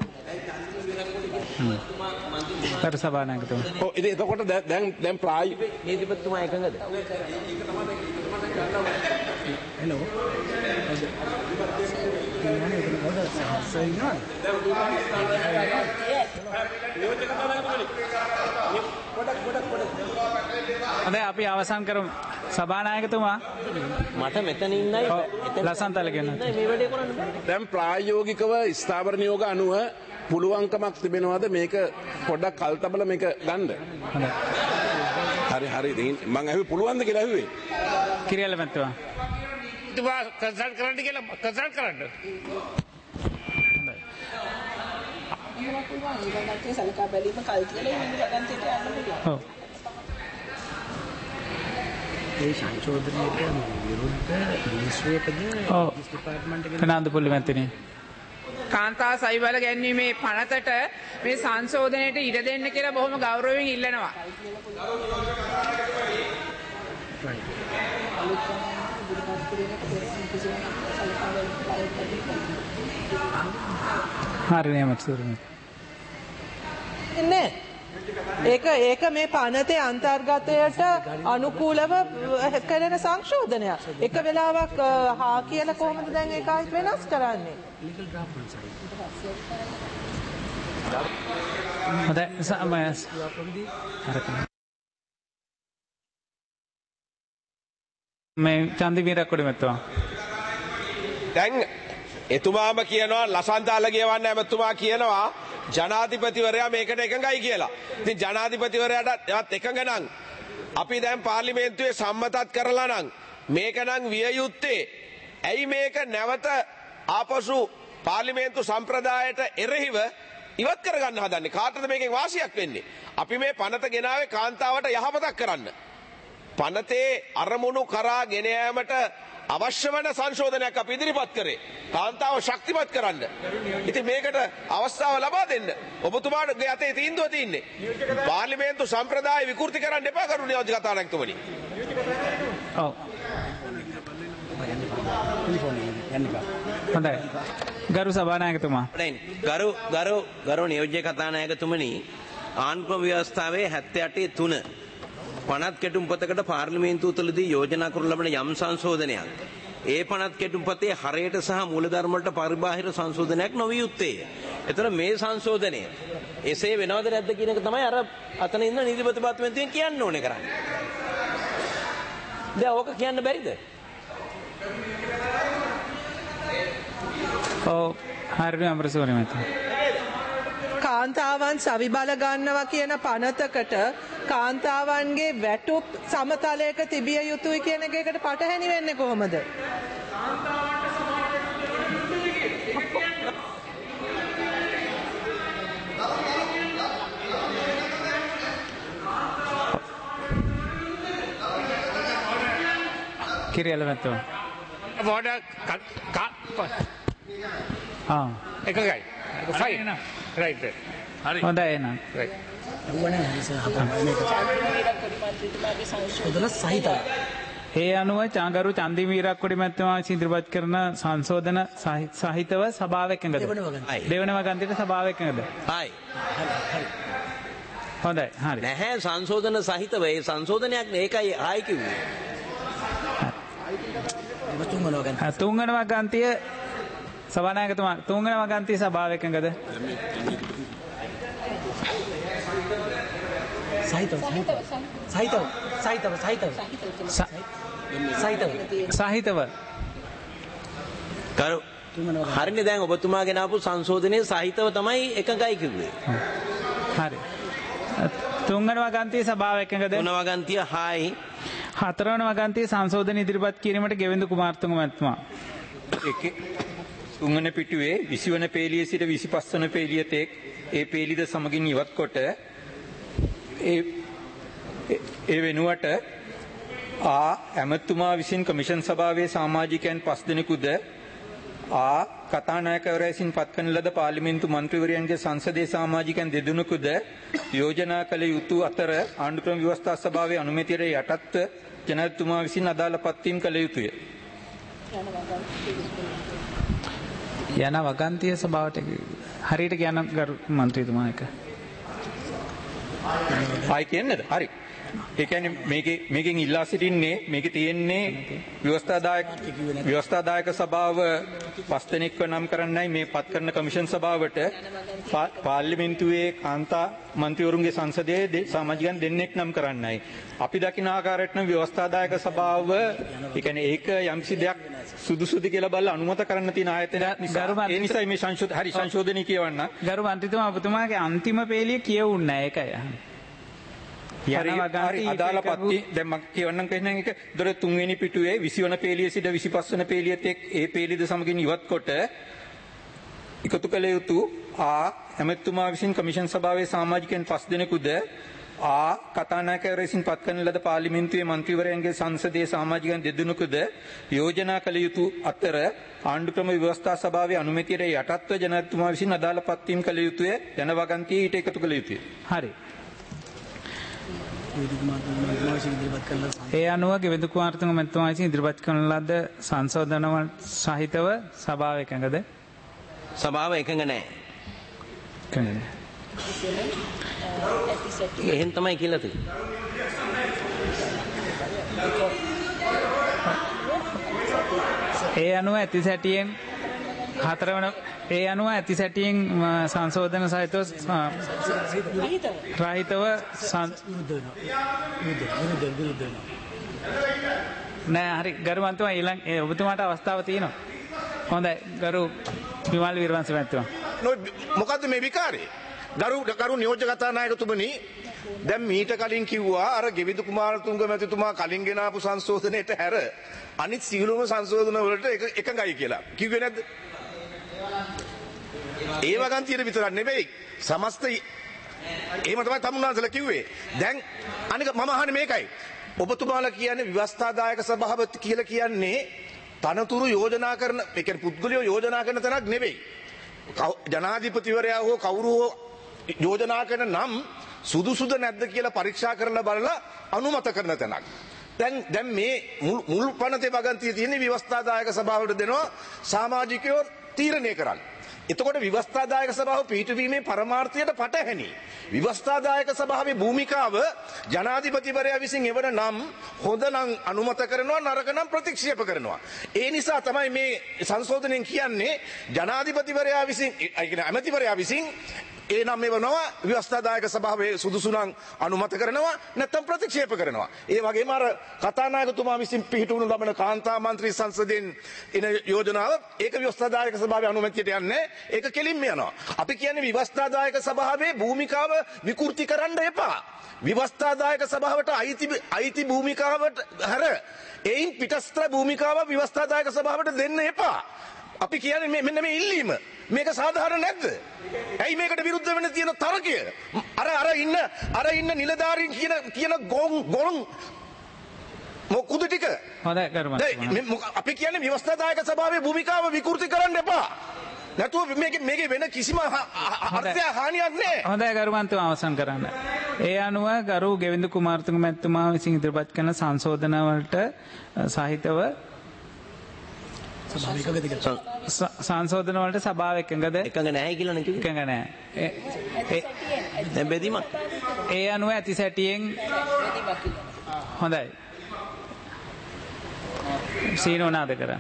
කරු සභානායකතුමා. ඔව් ඉතින් එතකොට දැන් නීතිපතිතුමා එකඟද? හෙලෝ. හොඳයි අපි අවසන් කරමු. සභානායකතුමා මට මෙතන ඉන්නයි ලසන්තලගෙන මේ වැඩේ කරන්න බෑ. දැන් ප්‍රායෝගිකව ස්ථාවර නියෝග අනුව පුළුවන්කමක් තිබෙනවද මේක පොඩ්ඩක් කල්තබල මේක ගන්න? හරි මං ඇහුවේ පුළුවන්ද කියලා ඇහුවේ. කිරියල් මැතිතුමා. තුමා කන්සල්ට් කරන්න කියලා කන්සල්ට් කරන්න. සලකා බැලීම කල් කියලා ඉන්න වගන්තියට යන්න පුළුවන්. ඔව්. ඒ සංශෝධනයට විරුද්ධ මිනිස්ත්‍රියකද ඩිපාර්ට්මන්ට් එකේ කනාන්දු පුල්ලි මැතිණිය. කාන්තා සයිබල ගැන්වීමේ පනතට මේ සංශෝධනයට ඉඩ දෙන්න කියලා බොහොම ගෞරවයෙන් ඉල්ලනවා. හරි නේමත් සූරමත්. නෑ. ඒක මේ පනතේ අන්තර්ගතයට අනුකූලව කරන සංශෝධනයක්. එක වෙලාවක් හා කියලා කොහොමද දැන් ඒක ආයෙත් වෙනස් කරන්නේ? මේ චන්දි විරක්කොඩි මැතිතුමා. දැන් එතුමාම කියනවා ලසන්තාල කියවන්න ඇමතුමා කියනවා ජනාධිපතිවරයා මේකට එකඟයි කියලා. ඉතින් ජනාධිපතිවරයාට එකඟ නම් අපි දැන් පාර්ලිමේන්තුවේ සම්මතත් කරලා නම් මේක නම් විය යුත්තේ ඇයි මේක නැවත ආපසු පාර්ලිමේන්තු සම්ප්‍රදායට එරෙහිව ඉවත් කරගන්න හදන්නේ? කාටද මේකෙන් වාසියක් වෙන්නේ? අපි මේ පනත ගෙනාවේ කාන්තාවට යහපතක් කරන්න. පනතේ අරමුණු කරා ගෙන යාමට අවශ්‍ය වන සංශෝධනයක් අපි ඉදිරිපත් කරේ. කාන්තාව ශක්තිමත් කරන්න. ඉතින් මේකට අවස්ථාව ලබා දෙන්න. ඔබතුමාගේ අතේ තීන්දුව තියෙන්නේ. පාර්ලිමේන්තු සම්ප්‍රදාය විකෘති කරන්න එපා කරු නියෝජ්‍ය කතානායකතුමනි. ඔව්. හොඳයි. ගරු සභානායකතුමා. ගරු නියෝජ්‍ය කතානායකතුමනි, ආණ්ඩුක්‍රම ව්‍යවස්ථාවේ 78(3) පනත් කෙටුම්පතකට පාර්ලිමේන්තුව තුළදී යෝජනා කරනු ලබන යම් සංශෝධනයක් ඒ පනත් කෙටුම්පතේ හරයට සහ මූලධර්ම වලට පරිබාහිර සංශෝධනයක් නොවිය යුත්තේය. එතන මේ සංශෝධනය එසේ වෙනවද නැද්ද කියන එක තමයි අර අතන ඉන්න නීතිපති පාර්ලිමේන්තුවෙන් කියන්න ඕනේ කරන්නේ. දැන් ඕක කියන්න බැරිද? ඔව් හරියට අමරසෝරි මහත්මයා. කාන්තාවන් සවිබල ගන්නවා කියන පනතකට කාන්තාවන්ගේ වැටුප් සමතලයක තිබිය යුතුයි කියන එකකට පටහැනි වෙන්නේ කොහොමද? කිරියල මහත්මයා. එකයි. ෆයින්. රයිට්. හරි. හොඳයි එහෙනම්. ඒ අනුව චාගරු චන්දිවීරක්කොඩි මැතිතුමා විසින් ඉදිරිපත් කරන සංශෝධන සහිතව සභාව එකඟද? දෙවන වගන්තියට සභාව එකඟද? හයි. හොඳයි. හරි. නැහැ සංශෝධන සහිතව ඒ සංශෝධනයක් නේ ඒකයි ආයි කිව්වේ. තුන්වන වගන්තිය සභානායකතුමා තුන්වන වගන්තිය සභාව එකඟද? සහිතව හරිනේ දැන් ඔබතුමා ගෙන ආපු සංශෝධනයේ සහිතව තමයි එකඟයි කිව්වේ. හරි. තුන්වන වගන්තිය සභාව එකඟද? තුන්වන වගන්තිය හායි. හතරවන වගන්තිය සංශෝධන ඉදිරිපත් කිරීමට ගෙවෙන්දු කුමාරතුංග මැතිතුමා. තුන්වන පිටුවේ 20 වන පේලිය සිට 25 වන පේලිය තෙක් ඒ පේලිද සමගින් ඉවත් කොට ඒ වෙනුවට ඇමතුමා විසින් කමිෂන් සභාවේ සමාජිකයන් 5 දෙනෙකුද කතානායකවරයා විසින් පත් කරන ලද පාර්ලිමේන්තු මන්ත්‍රීවරයන්ගේ සංසදීය සමාජිකයන් දෙදෙනෙකුද යෝජනා කළ යුතු අතර ආණ්ඩුක්‍රම ව්‍යවස්ථා සභාවේ අනුමැතියට යටත්ව ජනාධිපතිතුමා විසින් අදාළ පත්වීම් කළ යුතුය. යන වගන්තිය සභාවට හරියට කියන ගරු මන්ත්‍රීතුමා එක. ආයි කියන්නද? හරි. ඒ කියන්නේ මේකෙන් ඉල්ලා සිටින්නේ මේකේ තියෙන්නේ ව්‍යවස්ථාදායක සභාව 5 දෙනෙක්ව නම් කරන්නයි මේ පත් කරන කමිෂන් සභාවට පාර්ලිමේන්තුවේ කාන්තා මන්ත්‍රීවරුන්ගේ සංසදයේ සමාජිකයන් දෙන්නෙක් නම් කරන්නයි. අපි දකින ආකාරයට නම් ව්‍යවස්ථාදායක සභාව ඒ කියන්නේ ඒක යම්සි දෙයක් සුදුසුද කියලා බලලා අනුමත කරන්න තියෙන ආයතනයක් නිසා ඒ නිසා මේ සංශෝධනය කියවන්න. ගරු මන්ත්‍රීතුමා ඔබතුමාගේ අන්තිම පේලිය කියවුන්නේ නැහැ ඒකයි. හරි අදාළ පත්ති දැන් මම කියවන්නම් කියන්නේ ඒක. දොර තුන්වෙනි පිටුවේ 20 වන පේලිය සිට 25 වන පේලිය තෙක් ඒ පේලිද සමගින් ඉවත් කොට එකතු කළ යුතු ඇමතුමා විසින් කමිෂන් සභාවේ සමාජිකයන් 5 දෙනෙකුද කතානායකවරයා විසින් පත් කරන ලද පාර්ලිමේන්තුවේ මන්ත්‍රීවරයන්ගේ සංසදීය සමාජිකයන් දෙදෙනෙකුද යෝජනා කළ යුතු අතර ආණ්ඩුක්‍රම ව්‍යවස්ථා සභාවේ අනුමැතියට යටත්ව ජනාධිපතිතුමා විසින් අදාළ පත්වීම් කළ යුතුය. යන වගන්තිය ඊට එකතු කළ යුතුය. හරි. ඒ අනුව ගෙවෙන්දු කුමාරතුංග මැතිතුමා විසින් ඉදිරිපත් කරන ලද සංශෝධන සහිතව සභාව එකඟද? සභාව එකඟ නැහැ. එකඟ නැහැ. එහෙන් තමයි කියලා තියෙන්නේ. ඒ අනුව ඇති සැටියෙන් හතරවන ඒ අනුව ඇති සැටියෙන් සංශෝධන සහිතව රහිතව නෑ හරි ගරු මන්ත්‍රීතුමා ඊළඟ ඔබතුමාට අවස්ථාව තියෙනවා. හොඳයි ගරු විමල් වීරවංශ මැතිතුමා. මොකද්ද මේ විකාරේ? ගරු නියෝජ්‍ය කතානායකතුමනි දැන් මීට කලින් කිව්වා අර ගෙවිදු කුමාරතුංග මැතිතුමා කලින් ගෙන ආපු සංශෝධනයට හැර අනිත් සියලුම සංශෝධන වලට එකඟයි කියලා. කිව්වේ නැද්ද? ඒ වගන්තියට විතරක් නෙවෙයි. සමස්ත එහෙම තමයි තමුන්නාන්සලා කිව්වේ. දැන් අනික මම අහන්නේ මේකයි. ඔබතුමාලා කියන්නේ විවස්ථාදායක සභාව කියලා කියන්නේ තනතුරු යෝජනා කරන, ඒ කියන්නේ පුද්ගලයෝ යෝජනා කරන තැනක් නෙවෙයි. ජනාධිපතිවරයා හෝ කවුරු හෝ යෝජනා කරන නම් සුදුසුද නැද්ද කියලා පරීක්ෂා කරලා බලලා අනුමත කරන තැනක්. දැන් මේ මුල් පනතේ වගන්තිය තියෙන විවස්ථාදායක සභාවට දෙනවා සමාජිකයෝ තීරණය කරන්න. එතකොට විවස්ථාදායක සභාව පිහිටුවීමේ පරමාර්ථයට පටහැනි. විවස්ථාදායක සභාවේ භූමිකාව ජනාධිපතිවරයා විසින් එවන නම් හොඳ නම් අනුමත කරනවා, නරක නම් ප්‍රතික්ෂේප කරනවා. ඒ නිසා තමයි මේ සංශෝධනයෙන් කියන්නේ ජනාධිපතිවරයා විසින්, ඒ කියන්නේ ඇමතිවරයා විසින් ඒ නම් එවනවා, විවස්ථාදායක සභාවේ සුදුසු නම් අනුමත කරනවා, නැත්නම් ප්‍රතික්ෂේප කරනවා. ඒ වගේම අර කතානායකතුමා විසින් පිහිටුණු ලබන කාන්තා මන්ත්‍රී සංසදයෙන් එන යෝජනාව ඒක විවස්ථාදායක සභාවේ අනුමැතියට යන්නේ, ඒක කෙලින්ම යනවා. අපි කියන්නේ විවස්ථාදායක සභාවේ භූමිකාව විකෘති කරන්න එපා. විවස්ථාදායක සභාවට අයිති භූමිකාවට හැර එයින් පිටස්තර භූමිකාව විවස්ථාදායක සභාවට දෙන්න එපා. අපි කියන්නේ මෙන්න මේ ඉල්ලීම මේක සාධාරණ නැද්ද? ඇයි මේකට විරුද්ධ වෙන්න තියෙන තරකය? අර ඉන්න නිලධාරීන් කියන ගොන් මොකුද ටික? හොඳයි කර්මස්ථාන. අපි කියන්නේ විවස්ථාදායක සභාවේ භූමිකාව විකෘති කරන්න එපා. නැතුව මේකේ වෙන කිසිම අර්ථයක් හානියක් නැහැ. හොඳයි කර්මන්තම අවසන් කරන්න. ඒ අනුව ගරු ගෙවින්දු කුමාරතුංග මැතිතුමා විසින් ඉදිරිපත් කරන සංශෝධන වලට සහිතව සංශෝධන වලට සභාව එකඟද? එකඟ නැහැ කියලා නේ කිව්වේ. එකඟ නැහැ. දැන් බෙදීමක්. ඒ අනුව ඇති සැටියෙන් හොඳයි. සීනෝනාද කරන්න.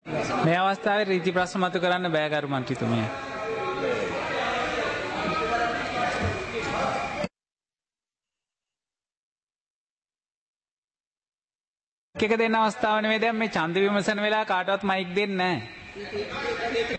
මේ අවස්ථාවේ රීති ප්‍රශ්න මතු කරන්න බෑ ගරු මන්ත්‍රීතුමිය. එක දෙන්න අවස්ථාව නෙවෙයි දැන් මේ ඡන්ද විමසන වෙලාව කාටවත් මයික් දෙන්නේ නැහැ.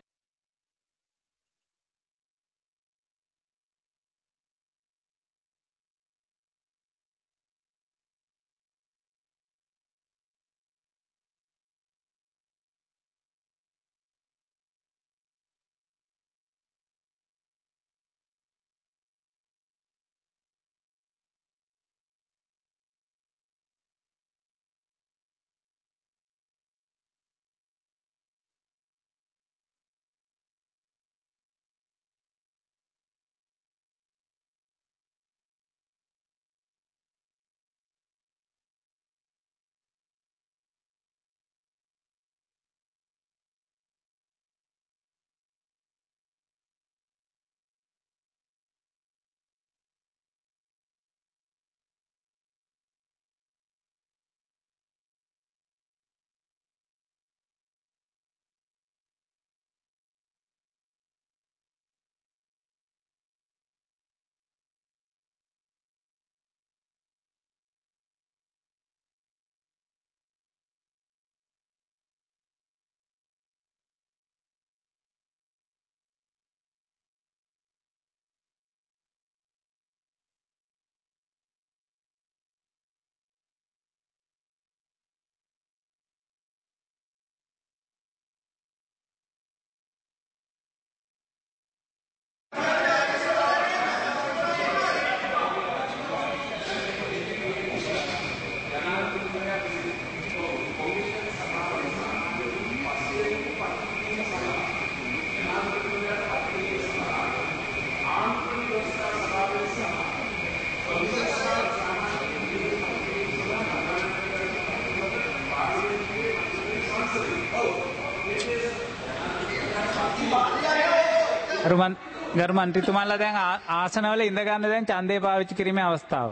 ගරු මන්ත්‍රීතුමාලා දැන් ආසනවල ඉඳ ගන්න දැන් ඡන්දය පාවිච්චි කිරීමේ අවස්ථාව.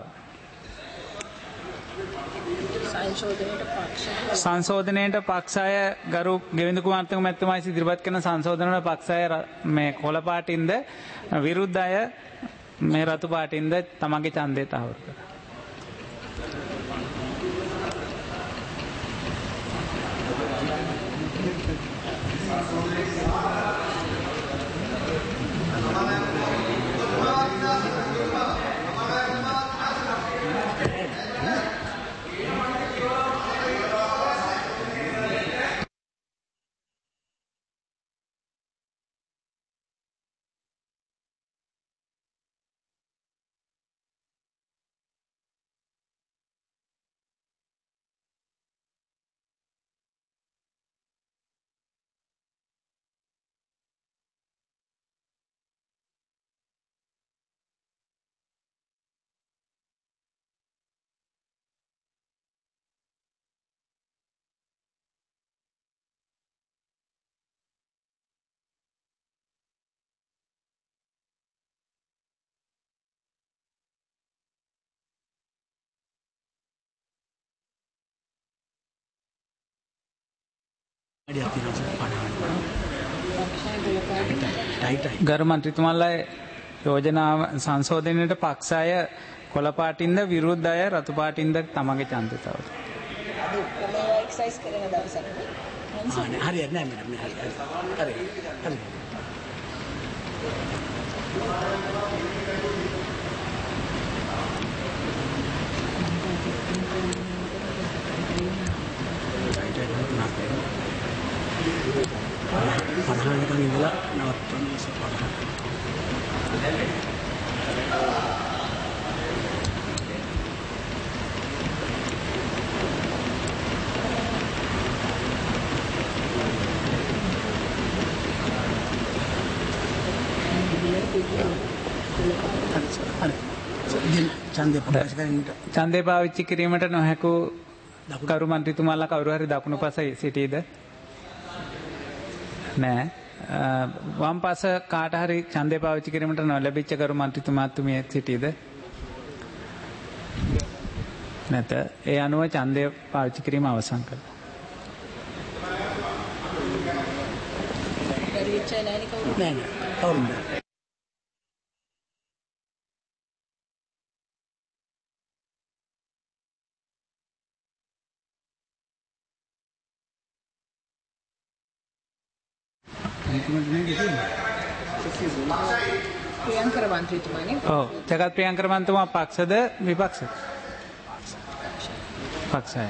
සංශෝධනයට පක්ෂය ගරු ගෙවින්දු කුමාරතුංග මැතිතුමා ඉදිරිපත් කරන සංශෝධනවල පක්ෂය මේ කොළ පාටින්ද විරුද්ධ අය මේ රතු පාටින්ද තමන්ගේ ඡන්දය තහවුරු කරා. ගරු මන්ත්‍රීතුමාලා යෝජනා සංශෝධනයට පක්ෂය කොළ පාටින්ද විරුද්ධ අය රතු පාටින්ද තමගේ ඡන්දය තවද. එක්සයිස් කරන දවසක්. හරියට නෑ මැඩම් හරි. පරහානකම් ඉඳලා නවත්වන්න ඡන්දය පාවිච්චි කිරීමට නොහැකු කරු මන්ත්‍රීතුමාලා කවුරු හරි දකුණු පස සිටීද? නෑ. වම් පස කාට හරි ඡන්දය පාවිච්චි කිරීමට නොලැබිච්ච කරු මන්ත්‍රීතුමාතුමිය සිටීද? නැත. ඒ අනුව ඡන්දය පාවිච්චි කිරීම අවසන් කළා. පක්ෂය නැහැ නේ කවුරු. නෑ නෑ කවුරුද? ප්‍රියංකර මන්ත්‍රීතුමානේ. ඔව්. ජගත් ප්‍රියංකර මන්ත්‍රීතුමා පක්ෂද විපක්ෂද? පක්ෂයි.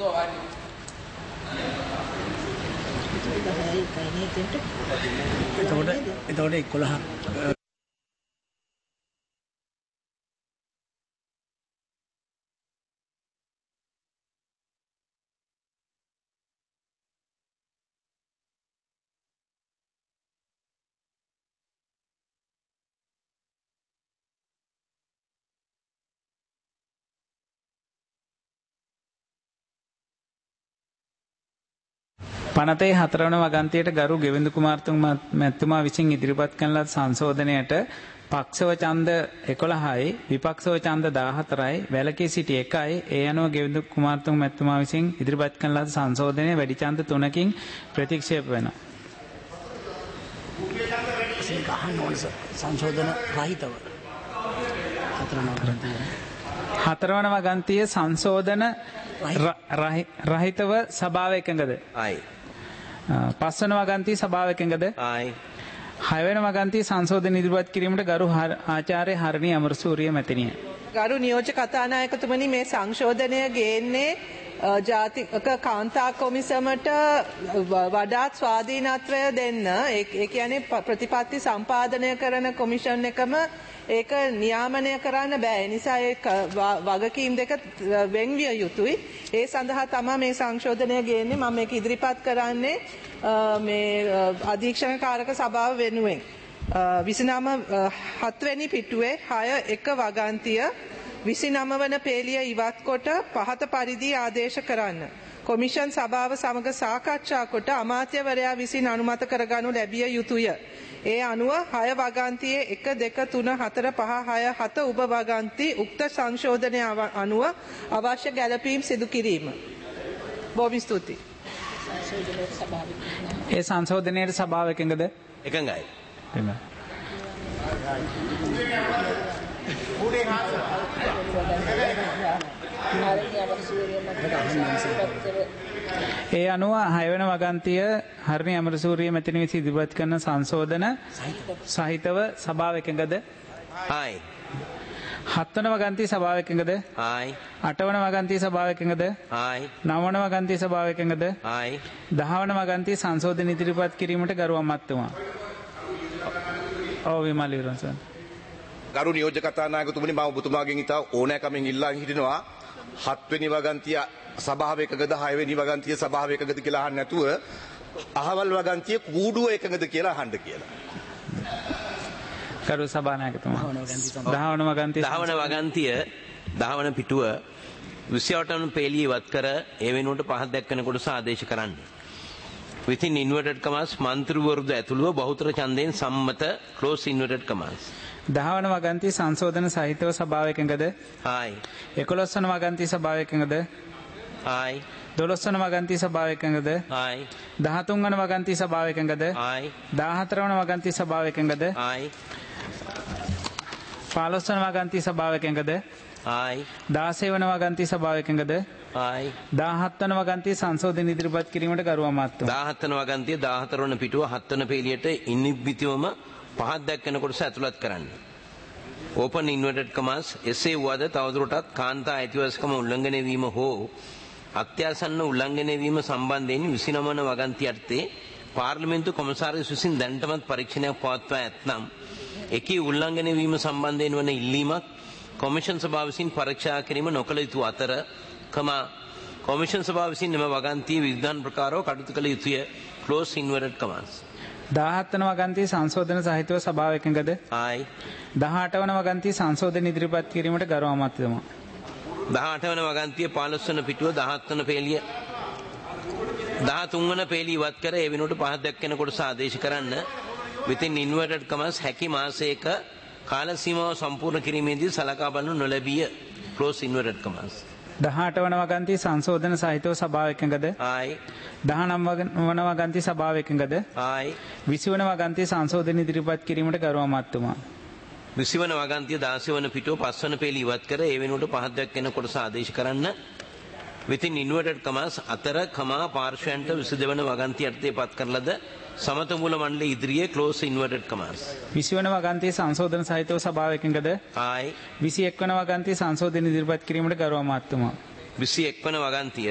එතකොට 11 පනතේ 4 වන වගන්තියට ගරු ගෙවින්දු කුමාරතුංග මැතිතුමා විසින් ඉදිරිපත් කරන ලද සංශෝධනයට පක්ෂව ඡන්ද 11යි විපක්ෂව ඡන්ද 14යි වැලකී සිටි 1යි ඒ අනුව ගෙවින්දු කුමාරතුංග මැතිතුමා විසින් ඉදිරිපත් කරන ලද සංශෝධනයේ වැඩි ඡන්ද 3කින් ප්‍රතික්ෂේප වෙනවා. සංශෝධන රහිතව 4 වන වගන්තිය සංශෝධන රහිතව සභාව එකඟද? ආයි. 5 වන වගන්තිය සභාව එකඟද? ආයි. 6 වෙනි වගන්තිය සංශෝධන ඉදිරිපත් කිරීමට ගරු ආචාර්ය හරණී අමරසූරිය මැතිණිය. ගරු නියෝජ්‍ය කතානායකතුමනි මේ සංශෝධනය ගේන්නේ ජාතික කාන්තා කොමිසමට වඩාත් ස්වාධීනත්වය දෙන්න. ඒ කියන්නේ ප්‍රතිපත්ති සම්පාදනය කරන කොමිෂන් එකම ඒක නියාමනය කරන්න බෑ. ඒ නිසා ඒ වගකීම් දෙක වෙන්විය යුතුයි. ඒ සඳහා තමයි මේ සංශෝධනය ගේන්නේ. මම මේක ඉදිරිපත් කරන්නේ මේ අධීක්ෂණ කාරක සභාව වෙනුවෙන්. 29 7 වෙනි පිටුවේ 6 වගන්තිය 29 වන පේලිය ඉවත් කොට පහත පරිදි ආදේශ කරන්න. කොමිෂන් සභාව සමග සාකච්ඡා කොට අමාත්‍යවරයා විසින් අනුමත කරගනු ලැබිය යුතුය. ඒ අනුව 6 වගන්තියේ 1 2 3 4 5 6 7 උප වගන්ති උක්ත සංශෝධනය අනුව අවශ්‍ය ගැළපීම් සිදු කිරීම. බොහොම ස්තුතියි. ඒ සංශෝධනයේ සභාව එකඟද? එකඟයි. ඒ අනුව 6 වෙනි වගන්තිය හරණී අමරසූරිය මැතිණිය විසින් ඉදිරිපත් කරන සංශෝධන සහිතව සභාව එකඟද? ආයි. 7 වන වගන්තිය සභාව එකඟද? ආයි. 8 වන වගන්තිය සභාව එකඟද? ආයි. 9 වන වගන්තිය සභාව එකඟද? ආයි. 10 වන වගන්තිය සංශෝධන ඉදිරිපත් කිරීමට ගරු අමාත්‍යතුමා. ඔව් විමල් විරන්සන්. ගරු නියෝජ්‍ය කතානායකතුමනි මම ඔබතුමාගෙන් ඉතා ඕනෑකමින් ඉල්ලා හිටිනවා 7 වෙනි වගන්තිය සභාව එකඟද 6 වෙනි වගන්තිය සභාව එකඟද කියලා අහන්න නැතුව අහවල් වගන්තිය කූඩුව එකඟද කියලා අහන්න කියලා. ගරු සභානායකතුමා 10 වන වගන්තිය 10 වන වගන්තිය 10 වන පිටුව 28 වන පේලිය ඉවත් කර ඒ වෙනුවට පහත් දැක්කන කොටස ආදේශ කරන්න. within inverted commas මන්ත්‍රීවරුද ඇතුළුව බහුතර ඡන්දයෙන් සම්මත close inverted commas. 10 වන වගන්තිය සංශෝධන සහිතව සභාව එකඟද? ආයි. 11 වන වගන්තිය සභාව එකඟද? ආයි. 12 වන වගන්තිය සභාව එකඟද? ආයි. 13 වන වගන්තිය සභාව එකඟද? ආයි. 14 වන වගන්තිය සභාව එකඟද? ආයි. 15 වන වගන්තිය සභාව එකඟද? ආයි. 16 වන වගන්තිය සභාව එකඟද? ආයි. 17 වන වගන්තිය සංශෝධන ඉදිරිපත් කිරීමට ගරු අමාත්‍යතුමා. 17 වන වගන්තිය 14 වන පිටුව 7 වන පේලියට ඉනිබ්බිතිවම පහත් දැක්කන කොටස ඇතුළත් කරන්න. open inverted commas එසේ වුවද තවදුරටත් කාන්තා අයිතිවාසිකම උල්ලංඝනය වීම හෝ අත්‍යවශ්‍යන උල්ලංඝනය වීම සම්බන්ධයෙන් 29 වන වගන්තිය යටතේ පාර්ලිමේන්තු කොමසාරිස් විසින් දැනටමත් පරීක්ෂණයක් පවත්වා ඇතනම් එකී උල්ලංඝනය වීම සම්බන්ධයෙන් වන ඉල්ලීමක් කොමිෂන් සභාව විසින් පරීක්ෂා කිරීම නොකළ යුතු අතර කොමිෂන් සභාව විසින් මෙම වගන්තිය විධාන ප්‍රකාරව කටයුතු කළ යුතුය. close inverted commas. 17 වන වගන්තිය සංශෝධන සහිතව සභාව එකඟද? ආයි. 18 වන වගන්තිය සංශෝධන ඉදිරිපත් කිරීමට ගරු අමාත්‍යතුමා. 18 වන වගන්තිය 15 වන පිටුව 17 වන පේලිය 13 වන පේලිය ඉවත් කර ඒ වෙනුවට පහත් දැක්කෙන කොටස ආදේශ කරන්න. within inverted commas හැකි මාසයක කාල සීමාව සම්පූර්ණ කිරීමේදී සලකා බලනු නොලැබිය. close inverted commas. 18 වන වගන්ති සංශෝධන සහිතව සභාව එකඟද? ආයි 19 වන වගන්ති සභාව එකඟද? ආයි 20 වන වගන්ති සංශෝධන ඉදිරිපත් කිරීමට ගරු අමාත්‍යතුමා. 20 වන වගන්තිය 16 වන පිටුව 5 වන පේලි ඉවත් කර ඒ වෙනුවට පහත් දැක්වෙන කොටස ආදේශ කරන්න. within inverted commas අතර කමා පාර්ශ්වයන්ට 22 වන වගන්තිය යටතේ පත් කරලද සමත මූල මණ්ඩලයේ ඉදිරියේ close inverted commas. 20 වන වගන්ති සංශෝධන සහිතව සභාව එකඟද? ආයි 21 වන වගන්ති සංශෝධන ඉදිරිපත් කිරීමට ගරු අමාත්‍යතුමා. 21 වන වගන්තිය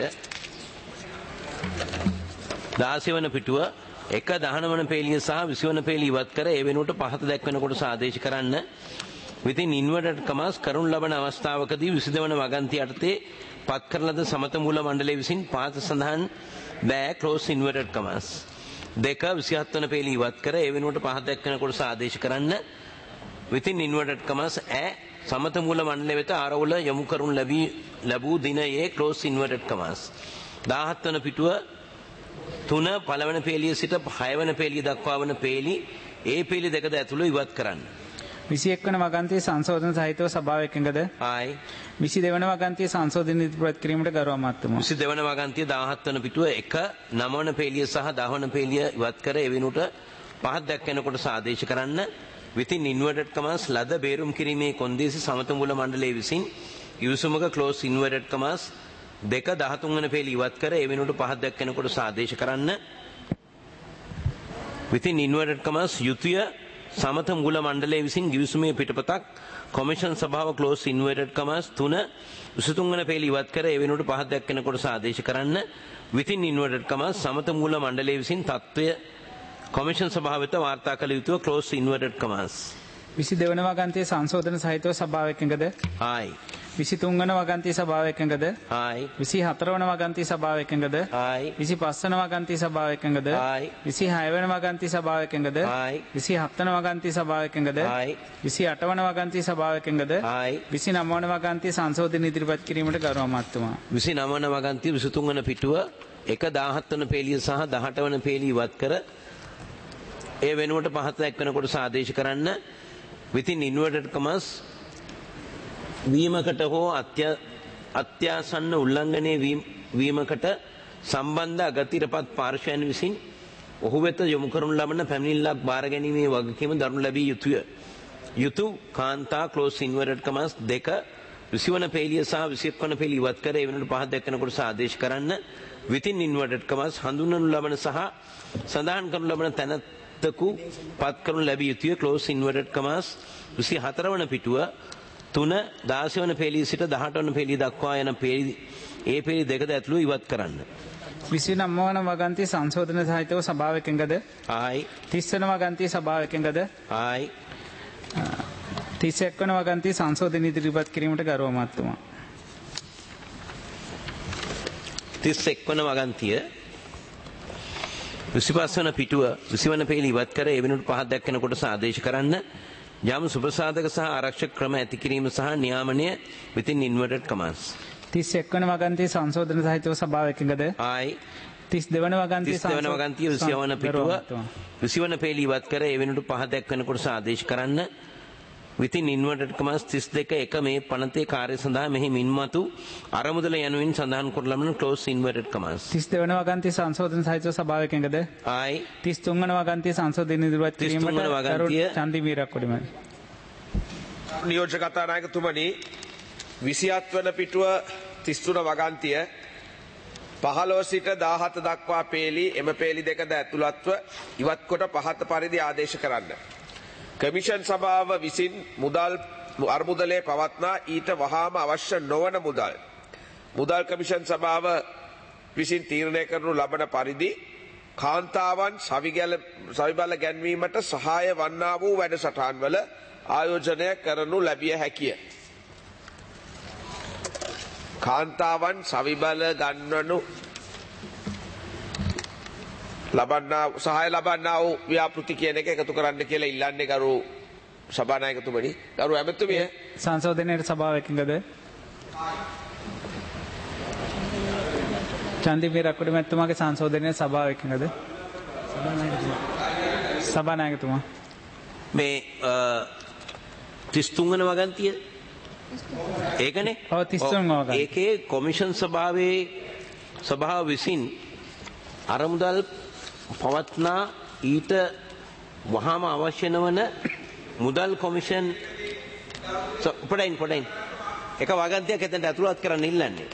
16 වන පිටුව 1 19 වන පේලිය සහ 20 වන පේලිය ඉවත් කර ඒ වෙනුවට පහත දැක්වෙන කොටස ආදේශ කරන්න. within inverted commas කරුණ ලබන අවස්ථාවකදී 22 වන වගන්තිය යටතේ පත් කරලද සමත මූල මණ්ඩලය විසින් පාත සඳහන් දෑ close inverted commas. 2 27 වන පේලිය ඉවත් කර ඒ වෙනුවට පහත දැක්වෙන කොටස ආදේශ කරන්න. within inverted commas සමත මූල මණ්ඩලය වෙත ආරවුල යොමු කරුණු ලැබූ දිනයේ close inverted commas. 17 වන පිටුව 3 පළවන පේලිය සිට 6 වන පේලිය දක්වා වන පේලි ඒ පේලි දෙකද ඇතුළු ඉවත් කරන්න. 21 වන වගන්තිය සංශෝධන සහිතව සභාව එකඟද? ආයි 22 වන වගන්තිය සංශෝධන ඉදිරිපත් කිරීමට ගරු අමාත්‍යතුමා. 22 වන වගන්තිය 17 වන පිටුව 1 9 වන පේලිය සහ 10 වන පේලිය ඉවත් කර ඒ වෙනුවට පහත් දැක්වෙන කොටස ආදේශ කරන්න. within inverted commas ලද බේරුම් කිරීමේ කොන්දේසි සමත මූල මණ්ඩලයේ විසින් යොසුමක close inverted commas 2 13 වන පේලිය ඉවත් කර ඒ වෙනුවට පහත් දැක්වෙන කොටස ආදේශ කරන්න. within inverted commas යුතුය සමත මූල මණ්ඩලයේ විසින් ගිවිසුමේ පිටපතක් කොමිෂන් සභාව close inverted commas 3 23 වන පේලිය ඉවත් කර ඒ වෙනුවට පහත් දැක්වෙන කොටස ආදේශ කරන්න. within inverted commas සමත මූල මණ්ඩලයේ විසින් තත්ත්වය කොමිෂන් සභාව වෙත වාර්තා කළ යුතුව close inverted commas. 22 වන වගන්තිය සංශෝධන සහිතව සභාව එකඟද? ආයි 23 වන වගන්තිය සභාව එකඟද? ආයි 24 වන වගන්තිය සභාව එකඟද? ආයි 25 වන වගන්තිය සභාව එකඟද? ආයි 26 වන වගන්තිය සභාව එකඟද? ආයි 27 වන වගන්තිය සභාව එකඟද? ආයි 28 වන වගන්තිය සභාව එකඟද? ආයි 29 වන වගන්තිය සංශෝධන ඉදිරිපත් කිරීමට ගරු අමාත්‍යතුමා. 29 වන වගන්තිය 23 වන පිටුව 1 17 වන පේලිය සහ 18 වන පේලිය ඉවත් කර ඒ වෙනුවට පහත දැක්වෙන කොටස ආදේශ කරන්න. within inverted commas වීමකට හෝ අත්‍යාසන්න උල්ලංඝනය වීමකට සම්බන්ධ අගතිරපත් පාර්ශ්වයන් විසින් ඔහු වෙත යොමු කරනු ලබන පැමිණිල්ලක් බාර ගැනීමේ වගකීම දරනු ලැබිය යුතුය. යුතු කාන්තා close inverted commas 2 20 වන පේලිය සහ 21 වන පේලිය ඉවත් කර ඒ වෙනුවට පහත දැක්වෙන කොටස ආදේශ කරන්න. within inverted commas හඳුන්වනු ලබන සහ සඳහන් කරනු ලබන තැනතකු පත් කරනු ලැබිය යුතුය close inverted commas 24 වන පිටුව 3 16 වන පේලිය සිට 18 වන පේලිය දක්වා යන පේලි ඒ පේලි දෙකද ඇතුළු ඉවත් කරන්න. 29 වන වගන්තිය සංශෝධන සහිතව සභාව එකඟද? ආයි 30 වන වගන්තිය සභාව එකඟද? ආයි 31 වන වගන්තිය සංශෝධන ඉදිරිපත් කිරීමට ගරු අමාත්‍යතුමා. 31 වන වගන්තිය 25 වන පිටුව 20 වන පේලි ඉවත් කර ඒ වෙනුවට පහත් දැක්වෙන කොටස ආදේශ කරන්න. යම් සුපසාධක සහ ආරක්ෂක ක්‍රම ඇති කිරීම සහ නියාමනය within inverted commas. 31 වන වගන්තිය සංශෝධන සහිතව සභාව එකඟද? ආයි 32 වන වගන්තිය 32 වන වගන්තිය 20 වන පිටුව 20 වන පේලි ඉවත් කර ඒ වෙනුවට පහත් දැක්වෙන කොටස ආදේශ කරන්න. within inverted commas 32 1 මේ පනතේ කාර්ය සඳහා මෙහි මින්මතු අරමුදල යනුවෙන් සඳහන් කර ලබන close inverted commas. 32 වන වගන්තිය සංශෝධන සහිතව සභාව එකඟද? ආයි 33 වන වගන්තිය සංශෝධන ඉදිරිපත් කිරීමට ගරු චන්දිවීරක් කොඩිමයි. නියෝජ්‍ය කතානායකතුමනි 27 වන පිටුව 33 වගන්තිය 15 සිට 17 දක්වා පේලි එම පේලි දෙකද ඇතුළත්ව ඉවත් කොට පහත පරිදි ආදේශ කරන්න. කමිෂන් සභාව විසින් මුදල් අර්මුදලේ පවත්නා ඊට වහාම අවශ්‍ය නොවන මුදල් කමිෂන් සභාව විසින් තීරණය කරනු ලබන පරිදි කාන්තාවන් සවිබල ගැන්වීමට සහාය වන්නා වූ වැඩසටහන්වල ආයෝජනය කරනු ලැබිය හැකිය. කාන්තාවන් සවිබල ගන්වනු සහාය ලබන්නා වූ ව්‍යාපෘති කියන එක එකතු කරන්න කියලා ඉල්ලන්නේ ගරු සභානායකතුමනි. ගරු ඇමතුමිය සංශෝධනයේ සභාව එකඟද? චන්දිවීර කොඩිමැතිතුමාගේ සංශෝධනයේ සභාව එකඟද? සභානායකතුමා මේ 33 වන වගන්තිය ඒකනේ. ඔව් 33 වගන්තිය. ඒකේ කොමිෂන් සභාවේ සභාව විසින් අරමුදල් පවත්නා ඊට වහාම අවශ්‍ය නොවන මුදල් කොමිෂන් පොඩයින් එක වගන්තියක් එතනට ඇතුළත් කරන්න ඉල්ලන්නේ.